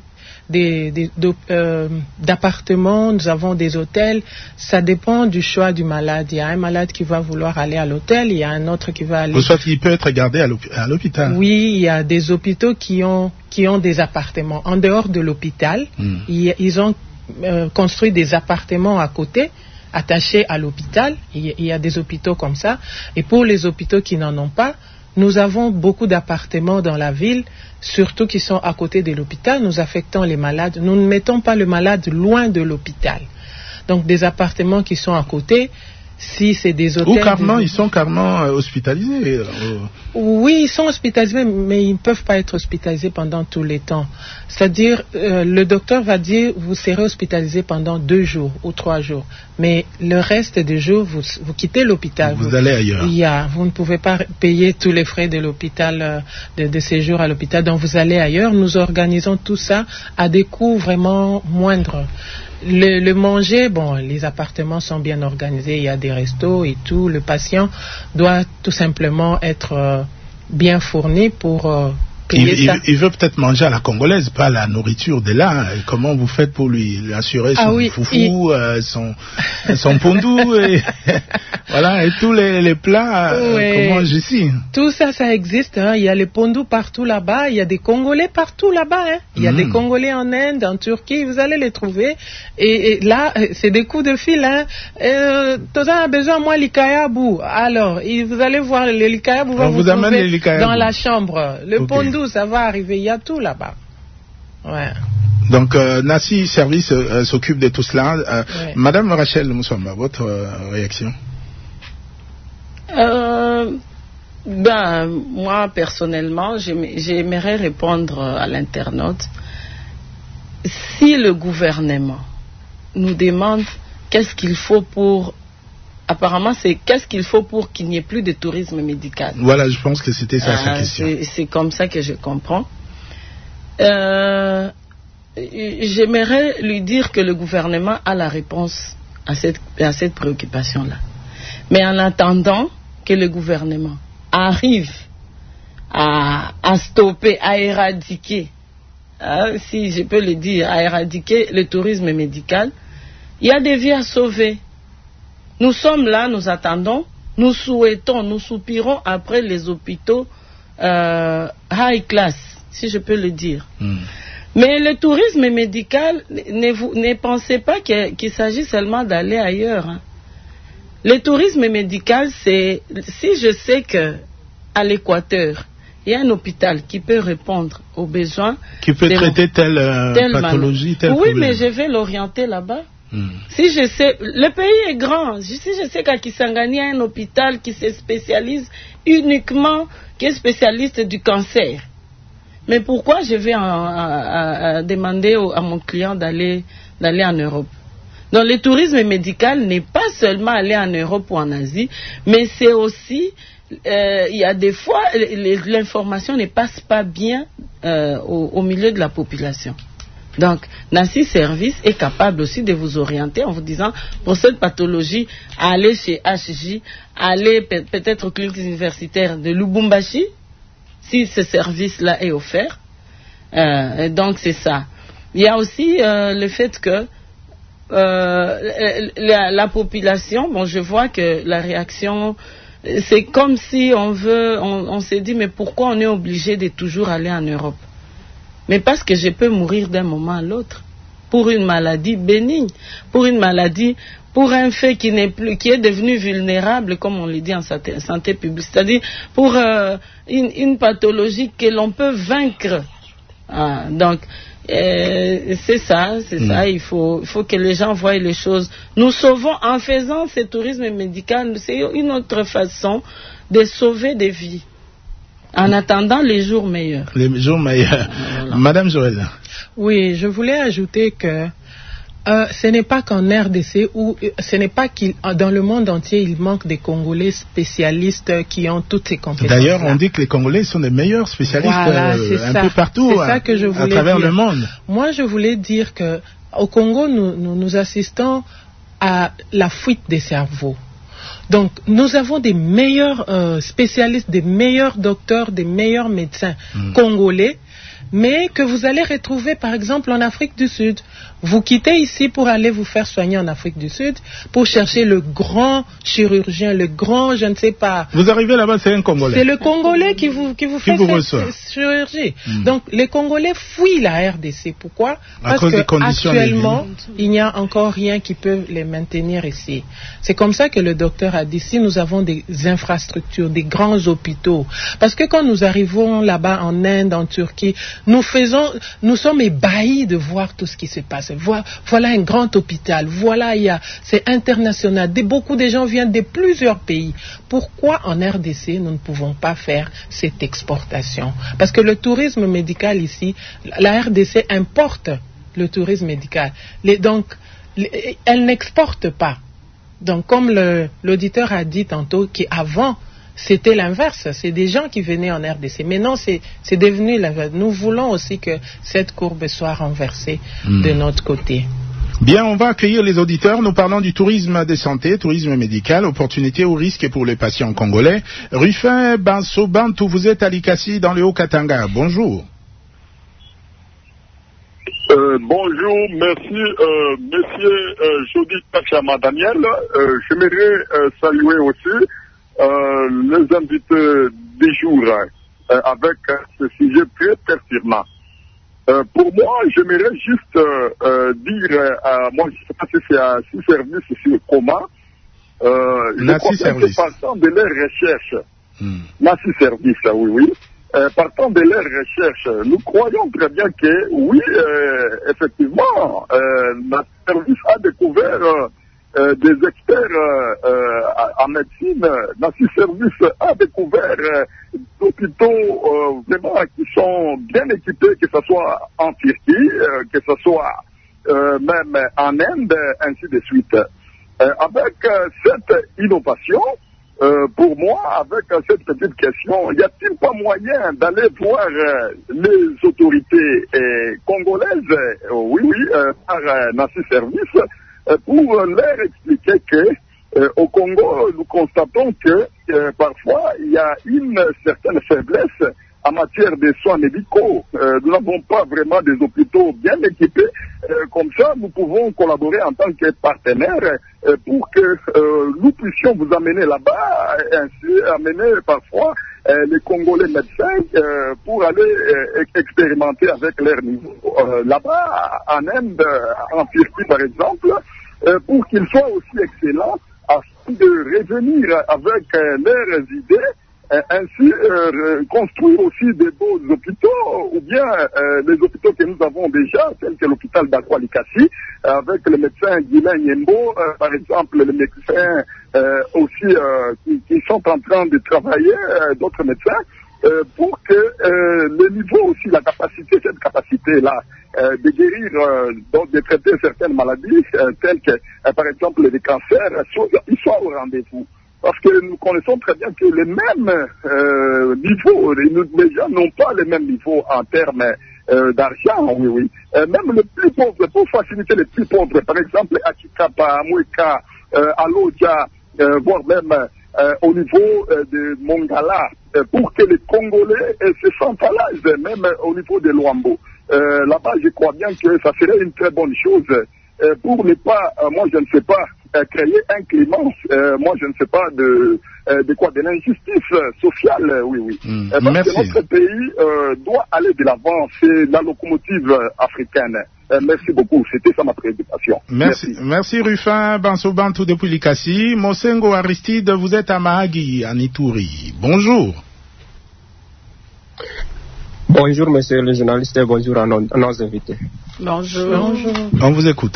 des, des, euh, d'appartements, nous avons des hôtels. Ça dépend du choix du malade. Il y a un malade qui va vouloir aller à l'hôtel, il y a un autre qui va aller... Ou soit il peut être gardé à l'hôpital. Oui, il y a des hôpitaux qui ont, qui ont des appartements. En dehors de l'hôpital, mm. ils, ils ont euh, construit des appartements à côté, attachés à l'hôpital. Il, il y a des hôpitaux comme ça. Et pour les hôpitaux qui n'en ont pas, nous avons beaucoup d'appartements dans la ville, surtout qui sont à côté de l'hôpital. Nous affectons les malades. Nous ne mettons pas le malade loin de l'hôpital. Donc des appartements qui sont à côté, si c'est des hôtels... Ou carrément, de... ils sont carrément euh, hospitalisés. Euh... Oui, ils sont hospitalisés, mais ils ne peuvent pas être hospitalisés pendant tous les temps. C'est-à-dire, euh, le docteur va dire, vous serez hospitalisé pendant deux jours ou trois jours. Mais le reste des jours, vous, vous quittez l'hôpital. Vous, vous allez ailleurs. Il y a, vous ne pouvez pas payer tous les frais de l'hôpital, euh, de, de séjour à l'hôpital, donc vous allez ailleurs. Nous organisons tout ça à des coûts vraiment moindres. Le, le manger, bon, les appartements sont bien organisés, il y a des restos et tout. Le patient doit tout simplement être euh, bien fourni pour euh, payer il, ça. Il, il veut peut-être manger à la congolaise, pas la nourriture de là. Comment vous faites pour lui, lui assurer son ah oui, foufou, il... euh, son, son pondou et, voilà, et tous les, les plats oui. qu'on mange ici. Tout ça, ça existe. Hein. Il y a les pondous partout là-bas. Il y a des Congolais partout là-bas. Hein. Il y a mmh. des Congolais en Inde, en Turquie. Vous allez les trouver. Et, et là, c'est des coups de fil. Hein. Euh, Tous a besoin, moi, l'ikayabu. Alors, et vous allez voir, le l'ikayabu va vous, vous trouver dans la chambre. Le okay. pondou, ça va arriver. Il y a tout là-bas. Ouais. Donc, euh, Nassi Service euh, s'occupe de tout cela. Euh, ouais. Madame Rachel Moussamba, votre euh, réaction? euh, ben, Moi, personnellement, j'aimerais répondre à l'internaute. Si le gouvernement nous demande qu'est-ce qu'il faut pour... Apparemment, c'est qu'est-ce qu'il faut pour qu'il n'y ait plus de tourisme médical. Voilà, je pense que c'était ça euh, sa question. C'est comme ça que je comprends. Euh, J'aimerais lui dire que le gouvernement a la réponse à cette, à cette préoccupation-là. Mais en attendant que le gouvernement arrive à, à stopper, à éradiquer, hein, si je peux le dire, à éradiquer le tourisme médical, il y a des vies à sauver. Nous sommes là, nous attendons, nous souhaitons, nous soupirons après les hôpitaux euh, high class, si je peux le dire. Mm. Mais le tourisme médical, ne, vous, ne pensez pas qu'il qu'il s'agit seulement d'aller ailleurs. Hein. Le tourisme médical, c'est, si je sais qu'à l'Équateur, il y a un hôpital qui peut répondre aux besoins. Qui peut traiter telle, euh, telle pathologie, tel Oui, problème. Mais je vais l'orienter là-bas. Hmm. Si je sais, le pays est grand. Si je sais qu'à Kisangani, il y a un hôpital qui se spécialise uniquement, qui est spécialiste du cancer. Mais pourquoi je vais en, à, à demander au, à mon client d'aller d'aller en Europe? Donc le tourisme médical n'est pas seulement aller en Europe ou en Asie, mais c'est aussi, euh, il y a des fois, l'information ne passe pas bien euh, au, au milieu de la population. Donc, Nassi Service est capable aussi de vous orienter en vous disant, pour cette pathologie, allez chez H J, allez pe peut-être aux cliniques universitaires de Lubumbashi, si ce service-là est offert. Euh, donc, c'est ça. Il y a aussi euh, le fait que euh, la, la population, bon, je vois que la réaction, c'est comme si on veut, on, on s'est dit, mais pourquoi on est obligé de toujours aller en Europe? Mais parce que je peux mourir d'un moment à l'autre, pour une maladie bénigne, pour une maladie, pour un fait qui n'est plus, qui est devenu vulnérable, comme on le dit en santé, santé publique, c'est-à-dire pour euh, une, une pathologie que l'on peut vaincre. Ah, donc, euh, c'est ça, c'est mmh. ça. Il faut, il faut que les gens voient les choses. Nous sauvons en faisant ce tourisme médical. C'est une autre façon de sauver des vies. En attendant les jours meilleurs. Les jours meilleurs. Voilà. Madame Joël. Oui, je voulais ajouter que euh, ce n'est pas qu'en R D C, ou ce n'est pas qu'il dans le monde entier, il manque des Congolais spécialistes qui ont toutes ces compétences. D'ailleurs, on dit que les Congolais sont les meilleurs spécialistes voilà, euh, un ça. peu partout à, à travers dire. le monde. Moi, je voulais dire que au Congo, nous, nous, nous assistons à la fuite des cerveaux. Donc, nous avons des meilleurs euh, spécialistes, des meilleurs docteurs, des meilleurs médecins mmh. congolais, mais que vous allez retrouver par exemple en Afrique du Sud. Vous quittez ici pour aller vous faire soigner en Afrique du Sud, pour chercher le grand chirurgien, le grand, je ne sais pas. Vous arrivez là-bas, c'est un Congolais. C'est le Congolais qui vous, qui vous qui fait vous cette, cette chirurgie. Mm. Donc les Congolais fuient la R D C. Pourquoi? À Parce qu'actuellement, il n'y a encore rien qui peut les maintenir ici. C'est comme ça que le docteur a dit, si nous avons des infrastructures, des grands hôpitaux, parce que quand nous arrivons là-bas en Inde, en Turquie, nous faisons, nous sommes ébahis de voir tout ce qui se passe. Voilà, voilà un grand hôpital, voilà, il y a, c'est international. Des, beaucoup de gens viennent de plusieurs pays. Pourquoi en R D C nous ne pouvons pas faire cette exportation? Parce que le tourisme médical ici, la R D C importe le tourisme médical. Les, donc, les, elle n'exporte pas. Donc, comme le, l'auditeur a dit tantôt, qu'avant, c'était l'inverse. C'est des gens qui venaient en R D C. Maintenant, c'est, c'est devenu l'inverse. Nous voulons aussi que cette courbe soit renversée mmh. de notre côté. Bien, on va accueillir les auditeurs. Nous parlons du tourisme de santé, tourisme médical, opportunités ou risques pour les patients congolais. Rufin Bansobantou, vous êtes à Likasi dans le Haut-Katanga. Bonjour. Euh, bonjour, merci, euh, monsieur euh, Jody Tachama Daniel. Euh, j'aimerais euh, saluer aussi euh, les invités du jour euh, avec euh, ce sujet très pertinent. Euh, pour moi, j'aimerais juste euh, euh, dire, euh, moi je ne sais pas si c'est un si service ou si comment, euh, je crois que partant de leurs recherches, hmm. Nassi Service, oui, oui, euh, partant de leurs recherches, nous croyons très bien que, oui, euh, effectivement, euh, Nassi Service a découvert euh, euh, des experts euh, euh, en médecine. Nassi Service a découvert euh, des hôpitaux euh, vraiment qui sont bien équipés, que ce soit en Turquie, euh, que ce soit euh, même en Inde, ainsi de suite. Euh, avec euh, cette innovation, euh, pour moi, avec euh, cette petite question, y a-t-il pas moyen d'aller voir euh, les autorités euh, congolaises, euh, oui, oui, euh, par euh, Nassi Service, euh, pour euh, leur expliquer que euh, au Congo, nous constatons que euh, parfois il y a une certaine faiblesse en matière de soins médicaux. Euh, nous n'avons pas vraiment des hôpitaux bien équipés. Euh, comme ça, nous pouvons collaborer en tant que partenaires euh, pour que euh, nous puissions vous amener là-bas et ainsi amener parfois euh, les Congolais médecins euh, pour aller euh, expérimenter avec leur niveau euh, là-bas, en Inde, en Turquie par exemple, euh, pour qu'ils soient aussi excellents afin de revenir avec euh, leurs idées. Ainsi, euh, construire aussi des beaux hôpitaux, ou bien euh, les hôpitaux que nous avons déjà, tels que l'hôpital d'Akwa-Likasi, avec le médecin Guilain Yembo, euh, par exemple, les médecins euh, aussi euh, qui, qui sont en train de travailler, euh, d'autres médecins, euh, pour que euh, le niveau aussi, la capacité, cette capacité-là, euh, de guérir, euh, donc de traiter certaines maladies, euh, telles que, euh, par exemple, les cancers, soit, ils soient au rendez-vous. Parce que nous connaissons très bien que les mêmes euh, niveaux, les, les gens n'ont pas les mêmes niveaux en termes euh, d'argent, oui, oui. Euh, même les plus pauvres, pour faciliter les plus pauvres, par exemple, à Chikapa, à Moueka, euh, à Lodja, euh, voire même euh, au niveau euh, de Mongala, euh, pour que les Congolais euh, se sentent à l'aise, même euh, au niveau de Luambo. Euh, là-bas, je crois bien que ça serait une très bonne chose euh, pour ne pas, euh, moi je ne sais pas, Euh, créer un climat, euh, moi je ne sais pas de, euh, de quoi, de l'injustice euh, sociale, euh, oui, oui. Mmh. Euh, parce Merci. que notre pays euh, doit aller de l'avant, c'est la locomotive euh, africaine. Euh, merci beaucoup, c'était ça ma préoccupation. Merci, merci, merci Rufin Bansobantou depuis Likasi. Mosengo Aristide, vous êtes à Mahagi, à Ituri. Bonjour. Bonjour monsieur le journaliste et bonjour à nos, à nos invités. Bonjour. Bonjour. On vous écoute.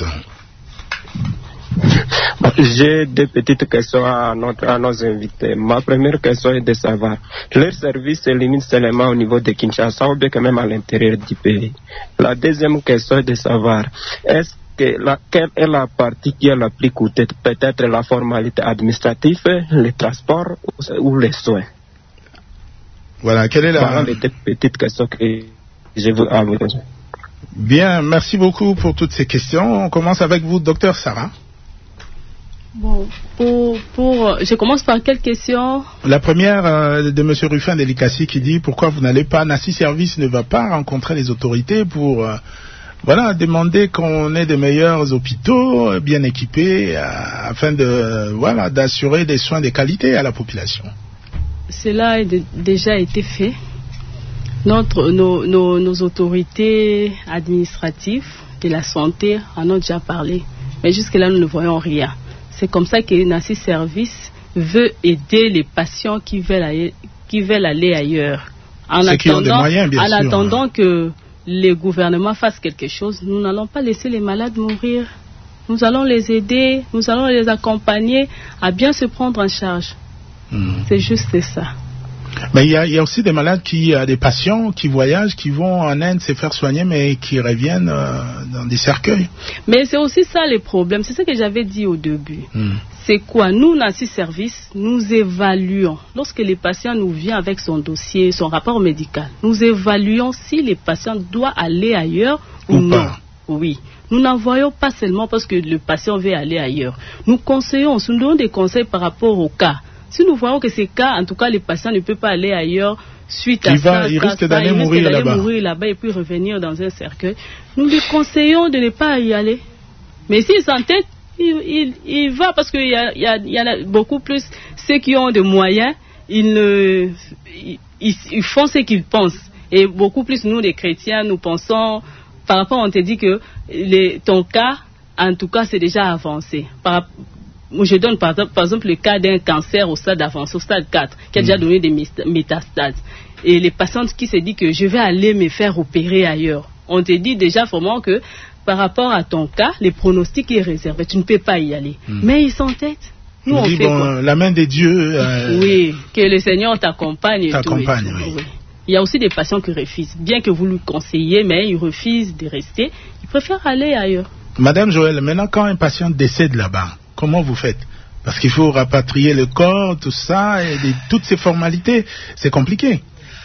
J'ai deux petites questions à, notre, à nos invités. Ma première question est de savoir, leur service se limite seulement au niveau de Kinshasa ou bien quand même à l'intérieur du pays. La deuxième question est de savoir, est-ce que la, quelle est la partie qui est la plus coûteuse, peut-être la formalité administrative, le transport ou, ou les soins? Voilà, quelle est la... Voilà les deux petites questions que je veux avoir. Bien, merci beaucoup pour toutes ces questions. On commence avec vous, docteur Sarah. Bon, pour, pour, je commence par quelle question? La première euh, de M. Ruffin Delicassi qui dit pourquoi vous n'allez pas, Nassi Service ne va pas rencontrer les autorités pour euh, voilà, demander qu'on ait de meilleurs hôpitaux euh, bien équipés euh, afin de voilà, d'assurer des soins de qualité à la population. Cela a de, déjà été fait. Notre, nos, nos, nos autorités administratives de la santé en ont déjà parlé, mais jusque-là nous ne voyons rien. C'est comme ça que Nassi Service veut aider les patients qui veulent aller, qui veulent aller ailleurs. En Ceux attendant, qui ont des moyens, bien en sûr, attendant hein. que les gouvernements fassent quelque chose, nous n'allons pas laisser les malades mourir. Nous allons les aider, nous allons les accompagner à bien se prendre en charge. Mmh. C'est juste ça. Mais il y, y a aussi des malades qui, euh, des patients qui voyagent, qui vont en Inde se faire soigner, mais qui reviennent euh, dans des cercueils. Mais c'est aussi ça les problèmes. C'est ce que j'avais dit au début. Mm. C'est quoi? Nous, Nassi Service, nous évaluons. Lorsque les patients nous viennent avec son dossier, son rapport médical, nous évaluons si les patients doivent aller ailleurs ou, ou non. Pas. Oui. Nous n'en voyons pas seulement parce que le patient veut aller ailleurs. Nous conseillons, nous donnons des conseils par rapport au cas. Si nous voyons que ces cas, en tout cas, les patients ne peuvent pas aller ailleurs suite à il va, ça, il ça, risque ça, d'aller il mourir risque d'aller là-bas. mourir là-bas et puis revenir dans un cercueil. Nous lui conseillons de ne pas y aller. Mais s'il s'entête, il, il, il va parce qu'il y, y, y en a beaucoup plus. Ceux qui ont des moyens, ils, ne, ils, ils font ce qu'ils pensent. Et beaucoup plus, nous, les chrétiens, nous pensons, par rapport, on te dit que les, ton cas, en tout cas, c'est déjà avancé. Par Je donne par, par exemple le cas d'un cancer au stade avancé, au stade quatre, qui a déjà donné des métastases. Et les patientes qui se disent que je vais aller me faire opérer ailleurs. On te dit déjà vraiment que par rapport à ton cas, les pronostics est réservé. Tu ne peux pas y aller. Mm. Mais ils s'entêtent. Nous, on, on dit, fait bon, quoi? La main des dieux. Euh... Oui, que le Seigneur t'accompagne. T'accompagne, oui. oui. Il y a aussi des patients qui refusent. Bien que vous lui conseillez, mais ils refusent de rester. Ils préfèrent aller ailleurs. Madame Joël, maintenant quand un patient décède là-bas, comment vous faites? Parce qu'il faut rapatrier le corps, tout ça, et les, toutes ces formalités, c'est compliqué.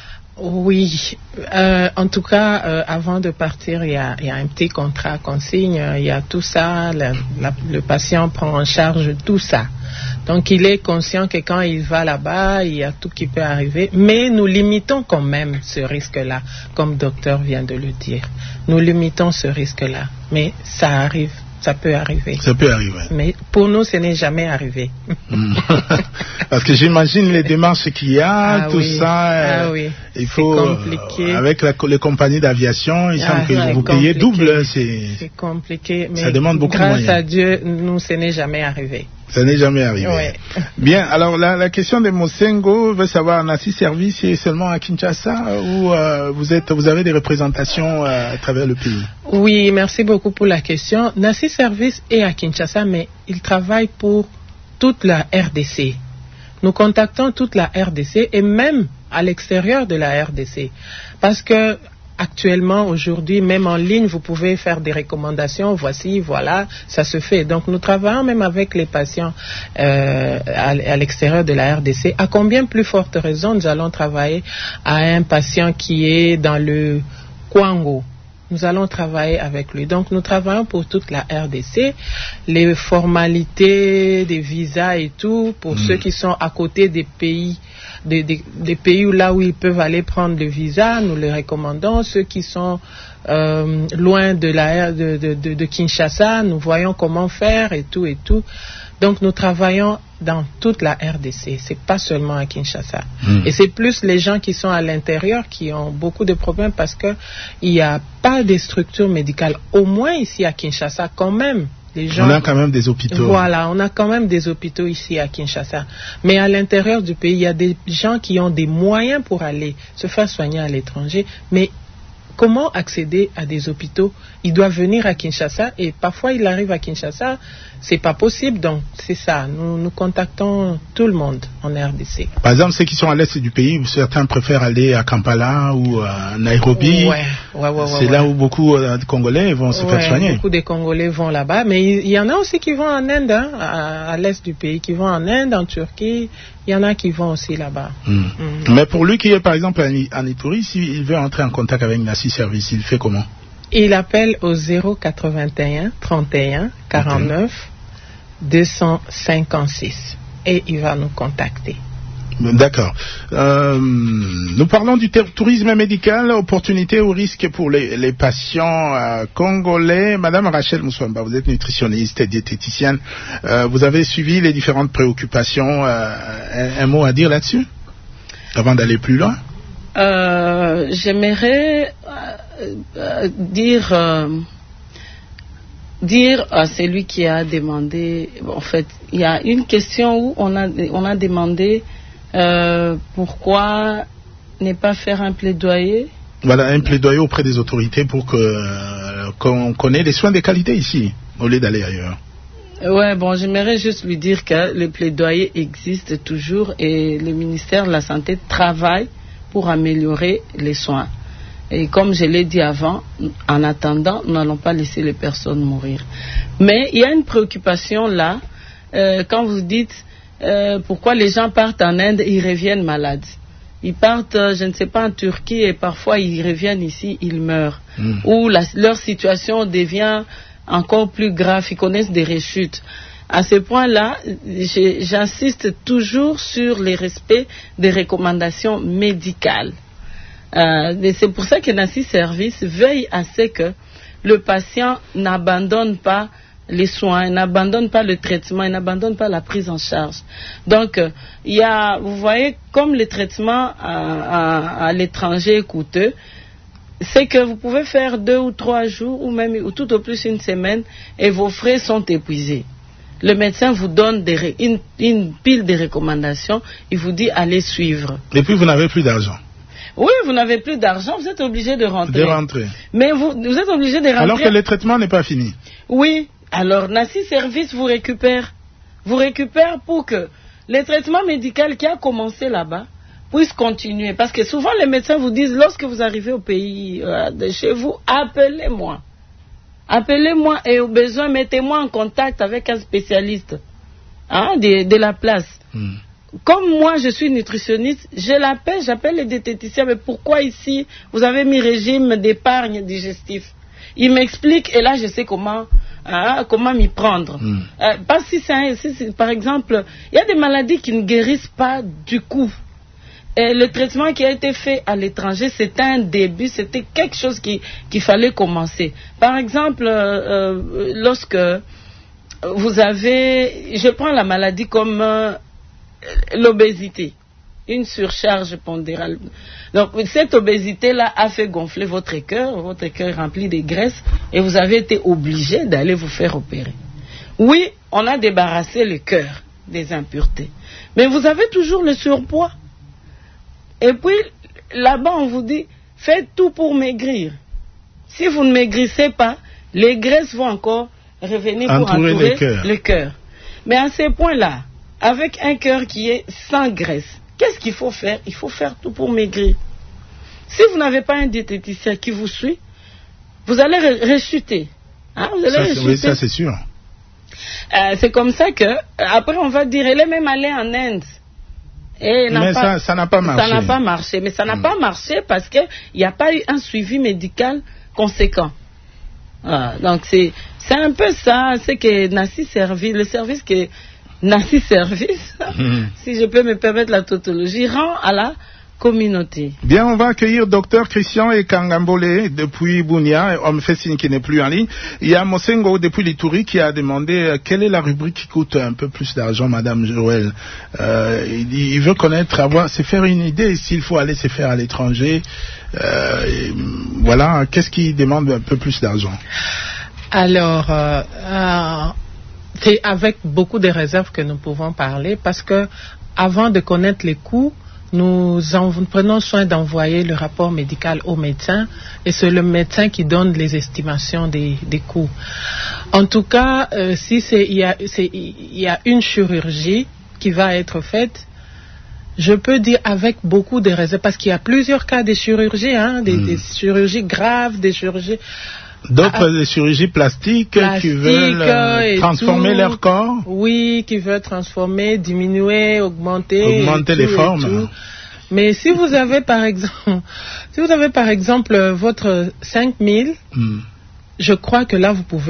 Oui, euh, en tout cas, euh, avant de partir, il y a, il y a un petit contrat qu'on signe, il y a tout ça, la, la, le patient prend en charge tout ça. Donc il est conscient que quand il va là-bas, il y a tout qui peut arriver, mais nous limitons quand même ce risque-là, comme le docteur vient de le dire. Nous limitons ce risque-là, mais ça arrive. Ça peut arriver. Ça peut arriver. Mais pour nous, ce n'est jamais arrivé. Parce que j'imagine les démarches qu'il y a, ah tout oui. ça. Ah euh, oui. Il faut, compliqué. Euh, avec la, les compagnies d'aviation, il ah, semble que vous payez double. C'est, c'est compliqué. Mais ça demande beaucoup de moyens. Grâce à Dieu, nous, ce n'est jamais arrivé. Ça n'est jamais arrivé. Ouais. Bien, alors la, la question de Mosengo veut savoir, Nassi Service est seulement à Kinshasa ou euh, vous, êtes, vous avez des représentations euh, à travers le pays? Oui, merci beaucoup pour la question. Nassi Service est à Kinshasa, mais il travaille pour toute la R D C. Nous contactons toute la R D C et même à l'extérieur de la R D C. Parce que actuellement, aujourd'hui, même en ligne, vous pouvez faire des recommandations. Voici, voilà, ça se fait. Donc, nous travaillons même avec les patients euh, à, à l'extérieur de la R D C. À combien plus forte raison nous allons travailler à un patient qui est dans le Kwango? Nous allons travailler avec lui. Donc, nous travaillons pour toute la R D C. Les formalités des visas et tout, pour mmh. ceux qui sont à côté des pays, des, des, des pays où, là où ils peuvent aller prendre le visa, nous les recommandons. Ceux qui sont euh, loin de, la, de, de, de, de Kinshasa, nous voyons comment faire et tout et tout. Donc, nous travaillons dans toute la R D C, c'est pas seulement à Kinshasa. Mmh. Et c'est plus les gens qui sont à l'intérieur qui ont beaucoup de problèmes parce que il n'y a pas de structure médicale. Au moins ici à Kinshasa, quand même, les gens... On a quand même des hôpitaux. Voilà, on a quand même des hôpitaux ici à Kinshasa. Mais à l'intérieur du pays, il y a des gens qui ont des moyens pour aller se faire soigner à l'étranger, mais comment accéder à des hôpitaux? Il doit venir à Kinshasa et parfois il arrive à Kinshasa, c'est pas possible. Donc c'est ça, nous, nous contactons tout le monde en R D C. Par exemple, ceux qui sont à l'est du pays, certains préfèrent aller à Kampala ou à Nairobi. Ouais, ouais, ouais, c'est ouais, là ouais. où beaucoup de Congolais vont se ouais, faire soigner. Beaucoup de Congolais vont là-bas, mais il y, y en a aussi qui vont en Inde, hein, à, à l'est du pays, qui vont en Inde, en Turquie. Il y en a qui vont aussi là-bas. Mmh. Mmh. Mais pour lui qui est par exemple en Ituri, s'il veut entrer en contact avec Nassi Service, il fait comment? Il appelle au zéro quatre-vingt-un trente et un quarante-neuf deux cent cinquante-six et il va nous contacter. D'accord. Euh, nous parlons du tourisme médical, opportunités ou risques pour les, les patients euh, congolais. Madame Rachel Moussouamba, vous êtes nutritionniste et diététicienne. Euh, vous avez suivi les différentes préoccupations. Euh, un, un mot à dire là-dessus avant d'aller plus loin? euh, J'aimerais euh, euh, dire... Euh, dire à celui qui a demandé... En fait, il y a une question où on a, on a demandé... Euh, pourquoi ne pas faire un plaidoyer? Voilà, un plaidoyer auprès des autorités pour que euh, qu'on connaisse les soins de qualité ici, au lieu d'aller ailleurs. Ouais, bon, j'aimerais juste lui dire que le plaidoyer existe toujours et le ministère de la Santé travaille pour améliorer les soins. Et comme je l'ai dit avant, en attendant, nous n'allons pas laisser les personnes mourir. Mais il y a une préoccupation là, euh, quand vous dites... Euh, pourquoi les gens partent en Inde et ils reviennent malades. Ils partent, euh, je ne sais pas, en Turquie et parfois ils reviennent ici, ils meurent. Mm. Ou la, leur situation devient encore plus grave, ils connaissent des rechutes. À ce point-là, j'insiste toujours sur le respect des recommandations médicales. Euh, et c'est pour ça que Nassi Service veille à ce que le patient n'abandonne pas les soins, n'abandonne pas le traitement, n'abandonne pas la prise en charge. Donc, il euh, y a, vous voyez, comme le traitement à, à, à l'étranger est coûteux, c'est que vous pouvez faire deux ou trois jours, ou même ou tout au plus une semaine, et vos frais sont épuisés. Le médecin vous donne des, une, une pile de recommandations, il vous dit allez suivre. Et puis vous n'avez plus d'argent. Oui, vous n'avez plus d'argent, vous êtes obligé de rentrer. De rentrer. Mais vous, vous êtes obligé de rentrer. Alors que le traitement n'est pas fini. Oui. Alors, Nassi Service vous récupère, vous récupère pour que le traitement médical qui a commencé là-bas puisse continuer. Parce que souvent, les médecins vous disent, lorsque vous arrivez au pays euh, de chez vous, appelez-moi. Appelez-moi et au besoin, mettez-moi en contact avec un spécialiste hein, de, de la place. Mm. Comme moi, je suis nutritionniste, je l'appelle, j'appelle les diététiciens, mais pourquoi ici, vous avez mis régime d'épargne digestif? Il m'explique et là, je sais comment... Ah, comment m'y prendre mm. euh, pas si c'est, si c'est, par exemple, il y a des maladies qui ne guérissent pas du coup. Et le traitement qui a été fait à l'étranger, c'était un début, c'était quelque chose qui, qu'il fallait commencer. Par exemple, euh, euh, lorsque vous avez, je prends la maladie comme euh, l'obésité, une surcharge pondérale. Donc, cette obésité-là a fait gonfler votre cœur, votre cœur rempli de graisse, et vous avez été obligé d'aller vous faire opérer. Oui, on a débarrassé le cœur des impuretés, mais vous avez toujours le surpoids. Et puis, là-bas, on vous dit, faites tout pour maigrir. Si vous ne maigrissez pas, les graisses vont encore revenir pour entourer, entourer le cœur. Mais à ce point-là, avec un cœur qui est sans graisse, qu'est-ce qu'il faut faire? Il faut faire tout pour maigrir. Si vous n'avez pas un diététicien qui vous suit, vous allez rechuter. Hein, vous allez ça, rechuter. Oui, ça c'est sûr. Euh, c'est comme ça que, après on va dire, elle est même allée en Inde. Et mais pas, ça, ça n'a pas marché. Ça n'a pas marché. Mais ça n'a hmm. pas marché parce qu'il n'y a pas eu un suivi médical conséquent. Ah, donc c'est, c'est un peu ça, c'est que Nassi Service, le service que Nassi Service, mmh. si je peux me permettre la tautologie, rend à la communauté. Bien, on va accueillir docteur Christian Ekangambole depuis Bunia. On me fait signe qu'il n'est plus en ligne. Il y a Mosengo depuis l'Ituri qui a demandé euh, quelle est la rubrique qui coûte un peu plus d'argent, Madame Joël. Euh, il, il veut connaître, avoir, se faire une idée s'il faut aller se faire à l'étranger. Euh, et, voilà, qu'est-ce qui demande un peu plus d'argent? Alors, euh, euh, c'est avec beaucoup de réserves que nous pouvons parler parce que avant de connaître les coûts, nous en, prenons soin d'envoyer le rapport médical au médecin et c'est le médecin qui donne les estimations des, des coûts. En tout cas, euh, si c'est, il y a, c'est, il y a une chirurgie qui va être faite, je peux dire avec beaucoup de réserves parce qu'il y a plusieurs cas de chirurgie, hein, des, mmh. des chirurgies graves, des chirurgies... D'autres ah, chirurgies plastiques plastique, qui veulent euh, transformer tout. leur corps. Oui, qui veulent transformer, diminuer, augmenter. Augmenter les formes. Mais si vous avez par exemple, si vous avez par exemple votre cinq mille, mm. je crois que là vous pouvez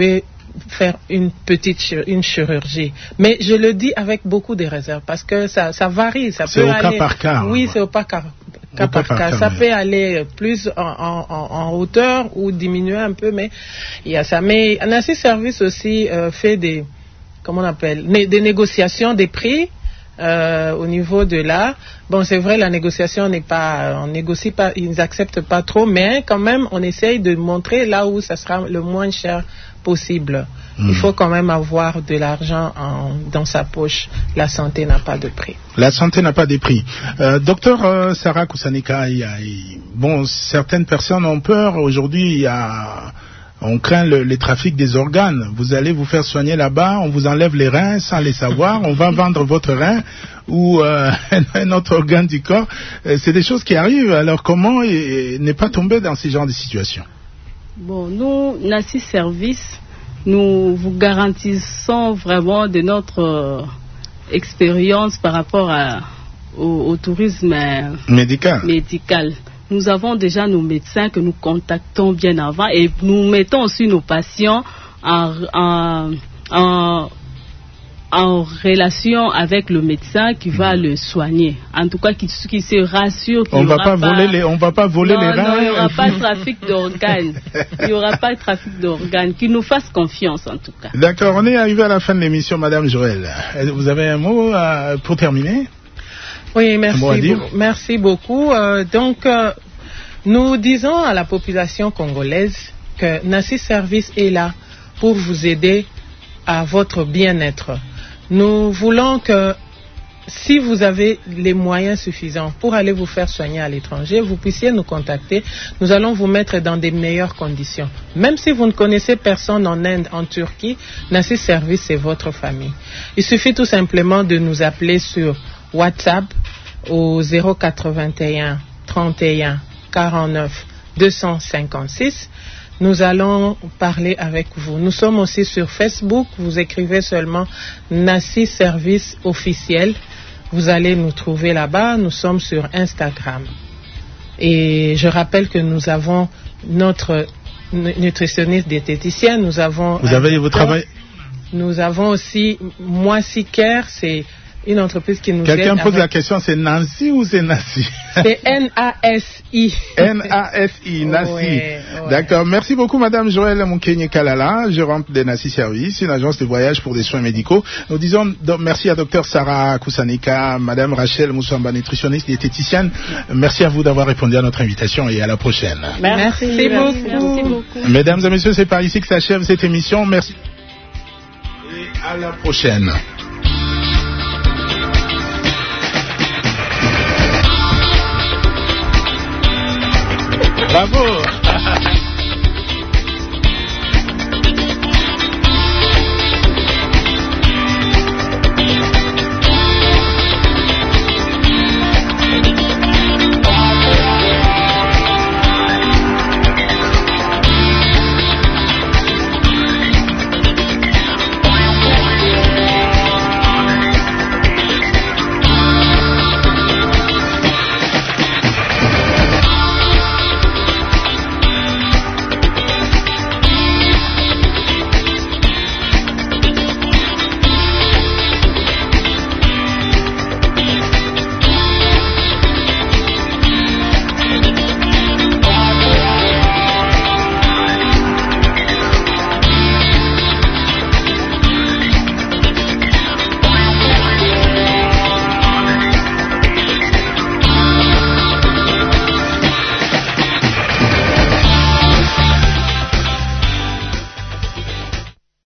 faire une petite chir- une chirurgie. Mais je le dis avec beaucoup de réserve parce que ça, ça varie. Ça c'est peut au aller, cas par cas. Oui, Ouais. c'est au cas, cas, cas par cas. cas. Ça oui. peut aller plus en, en, en hauteur ou diminuer un peu, mais il y a ça. Mais Nassi Service aussi euh, fait des, comment on appelle, né, des négociations des prix. Euh, au niveau de là, bon, c'est vrai, la négociation n'est pas, on négocie pas, ils n'acceptent pas trop, mais quand même, on essaye de montrer là où ça sera le moins cher possible. Mmh. Il faut quand même avoir de l'argent en, dans sa poche. La santé n'a pas de prix. La santé n'a pas de prix. Euh, docteur euh, Sarah Kusanika, il y a, il, bon, certaines personnes ont peur. Aujourd'hui, il y a, on craint le, le trafic des organes. Vous allez vous faire soigner là-bas, on vous enlève les reins sans les savoir, on va vendre votre rein ou euh, un autre organe du corps. Euh, c'est des choses qui arrivent. Alors comment et, et ne pas tomber dans ce genre de situation? Bon, nous, Nassi Service, nous vous garantissons vraiment de notre euh, expérience par rapport à, au, au tourisme euh, médical. médical. Nous avons déjà nos médecins que nous contactons bien avant et nous mettons aussi nos patients en, en, en, en relation avec le médecin qui va mmh. le soigner. En tout cas, qui, qui se rassure qu'il on n'y va aura pas, pas... Voler les, on va pas voler non, les reins. Non, il n'y aura pas de trafic d'organes. Il n'y aura pas de trafic d'organes. Qu'il nous fasse confiance, en tout cas. D'accord, on est arrivé à la fin de l'émission, Madame Joël. Vous avez un mot euh, pour terminer? Oui, merci, be- merci beaucoup. Euh, donc, euh, nous disons à la population congolaise que Nassi Service est là pour vous aider à votre bien-être. Nous voulons que si vous avez les moyens suffisants pour aller vous faire soigner à l'étranger, vous puissiez nous contacter. Nous allons vous mettre dans des meilleures conditions. Même si vous ne connaissez personne en Inde, en Turquie, Nassi Service, c'est votre famille. Il suffit tout simplement de nous appeler sur WhatsApp au zéro quatre-vingt-un trente et un quarante-neuf deux cent cinquante-six. Nous allons parler avec vous. Nous sommes aussi sur Facebook. Vous écrivez seulement Nassi Service officiel. Vous allez nous trouver là-bas. Nous sommes sur Instagram. Et je rappelle que nous avons notre nutritionniste diététicienne. Nous avons. Vous avez votre travail. Nous avons aussi Moissy Care. C'est une entreprise qui nous Quelqu'un aide pose avec... la question, c'est Nancy ou c'est Nassi? C'est N A S I. N A S I, Nassi. Ouais, ouais. D'accord. Merci beaucoup, Madame Joël Mukenye Kalala, gérante de Nassi Service, une agence de voyage pour des soins médicaux. Nous disons donc, merci à Docteur Sarah Kusanika, Madame Rachel Moussamba, nutritionniste, diététicienne. Merci à vous d'avoir répondu à notre invitation et à la prochaine. Merci, merci, beaucoup. merci beaucoup. Mesdames et messieurs, c'est par ici que s'achève cette émission. Merci. Et à la prochaine. Bravo!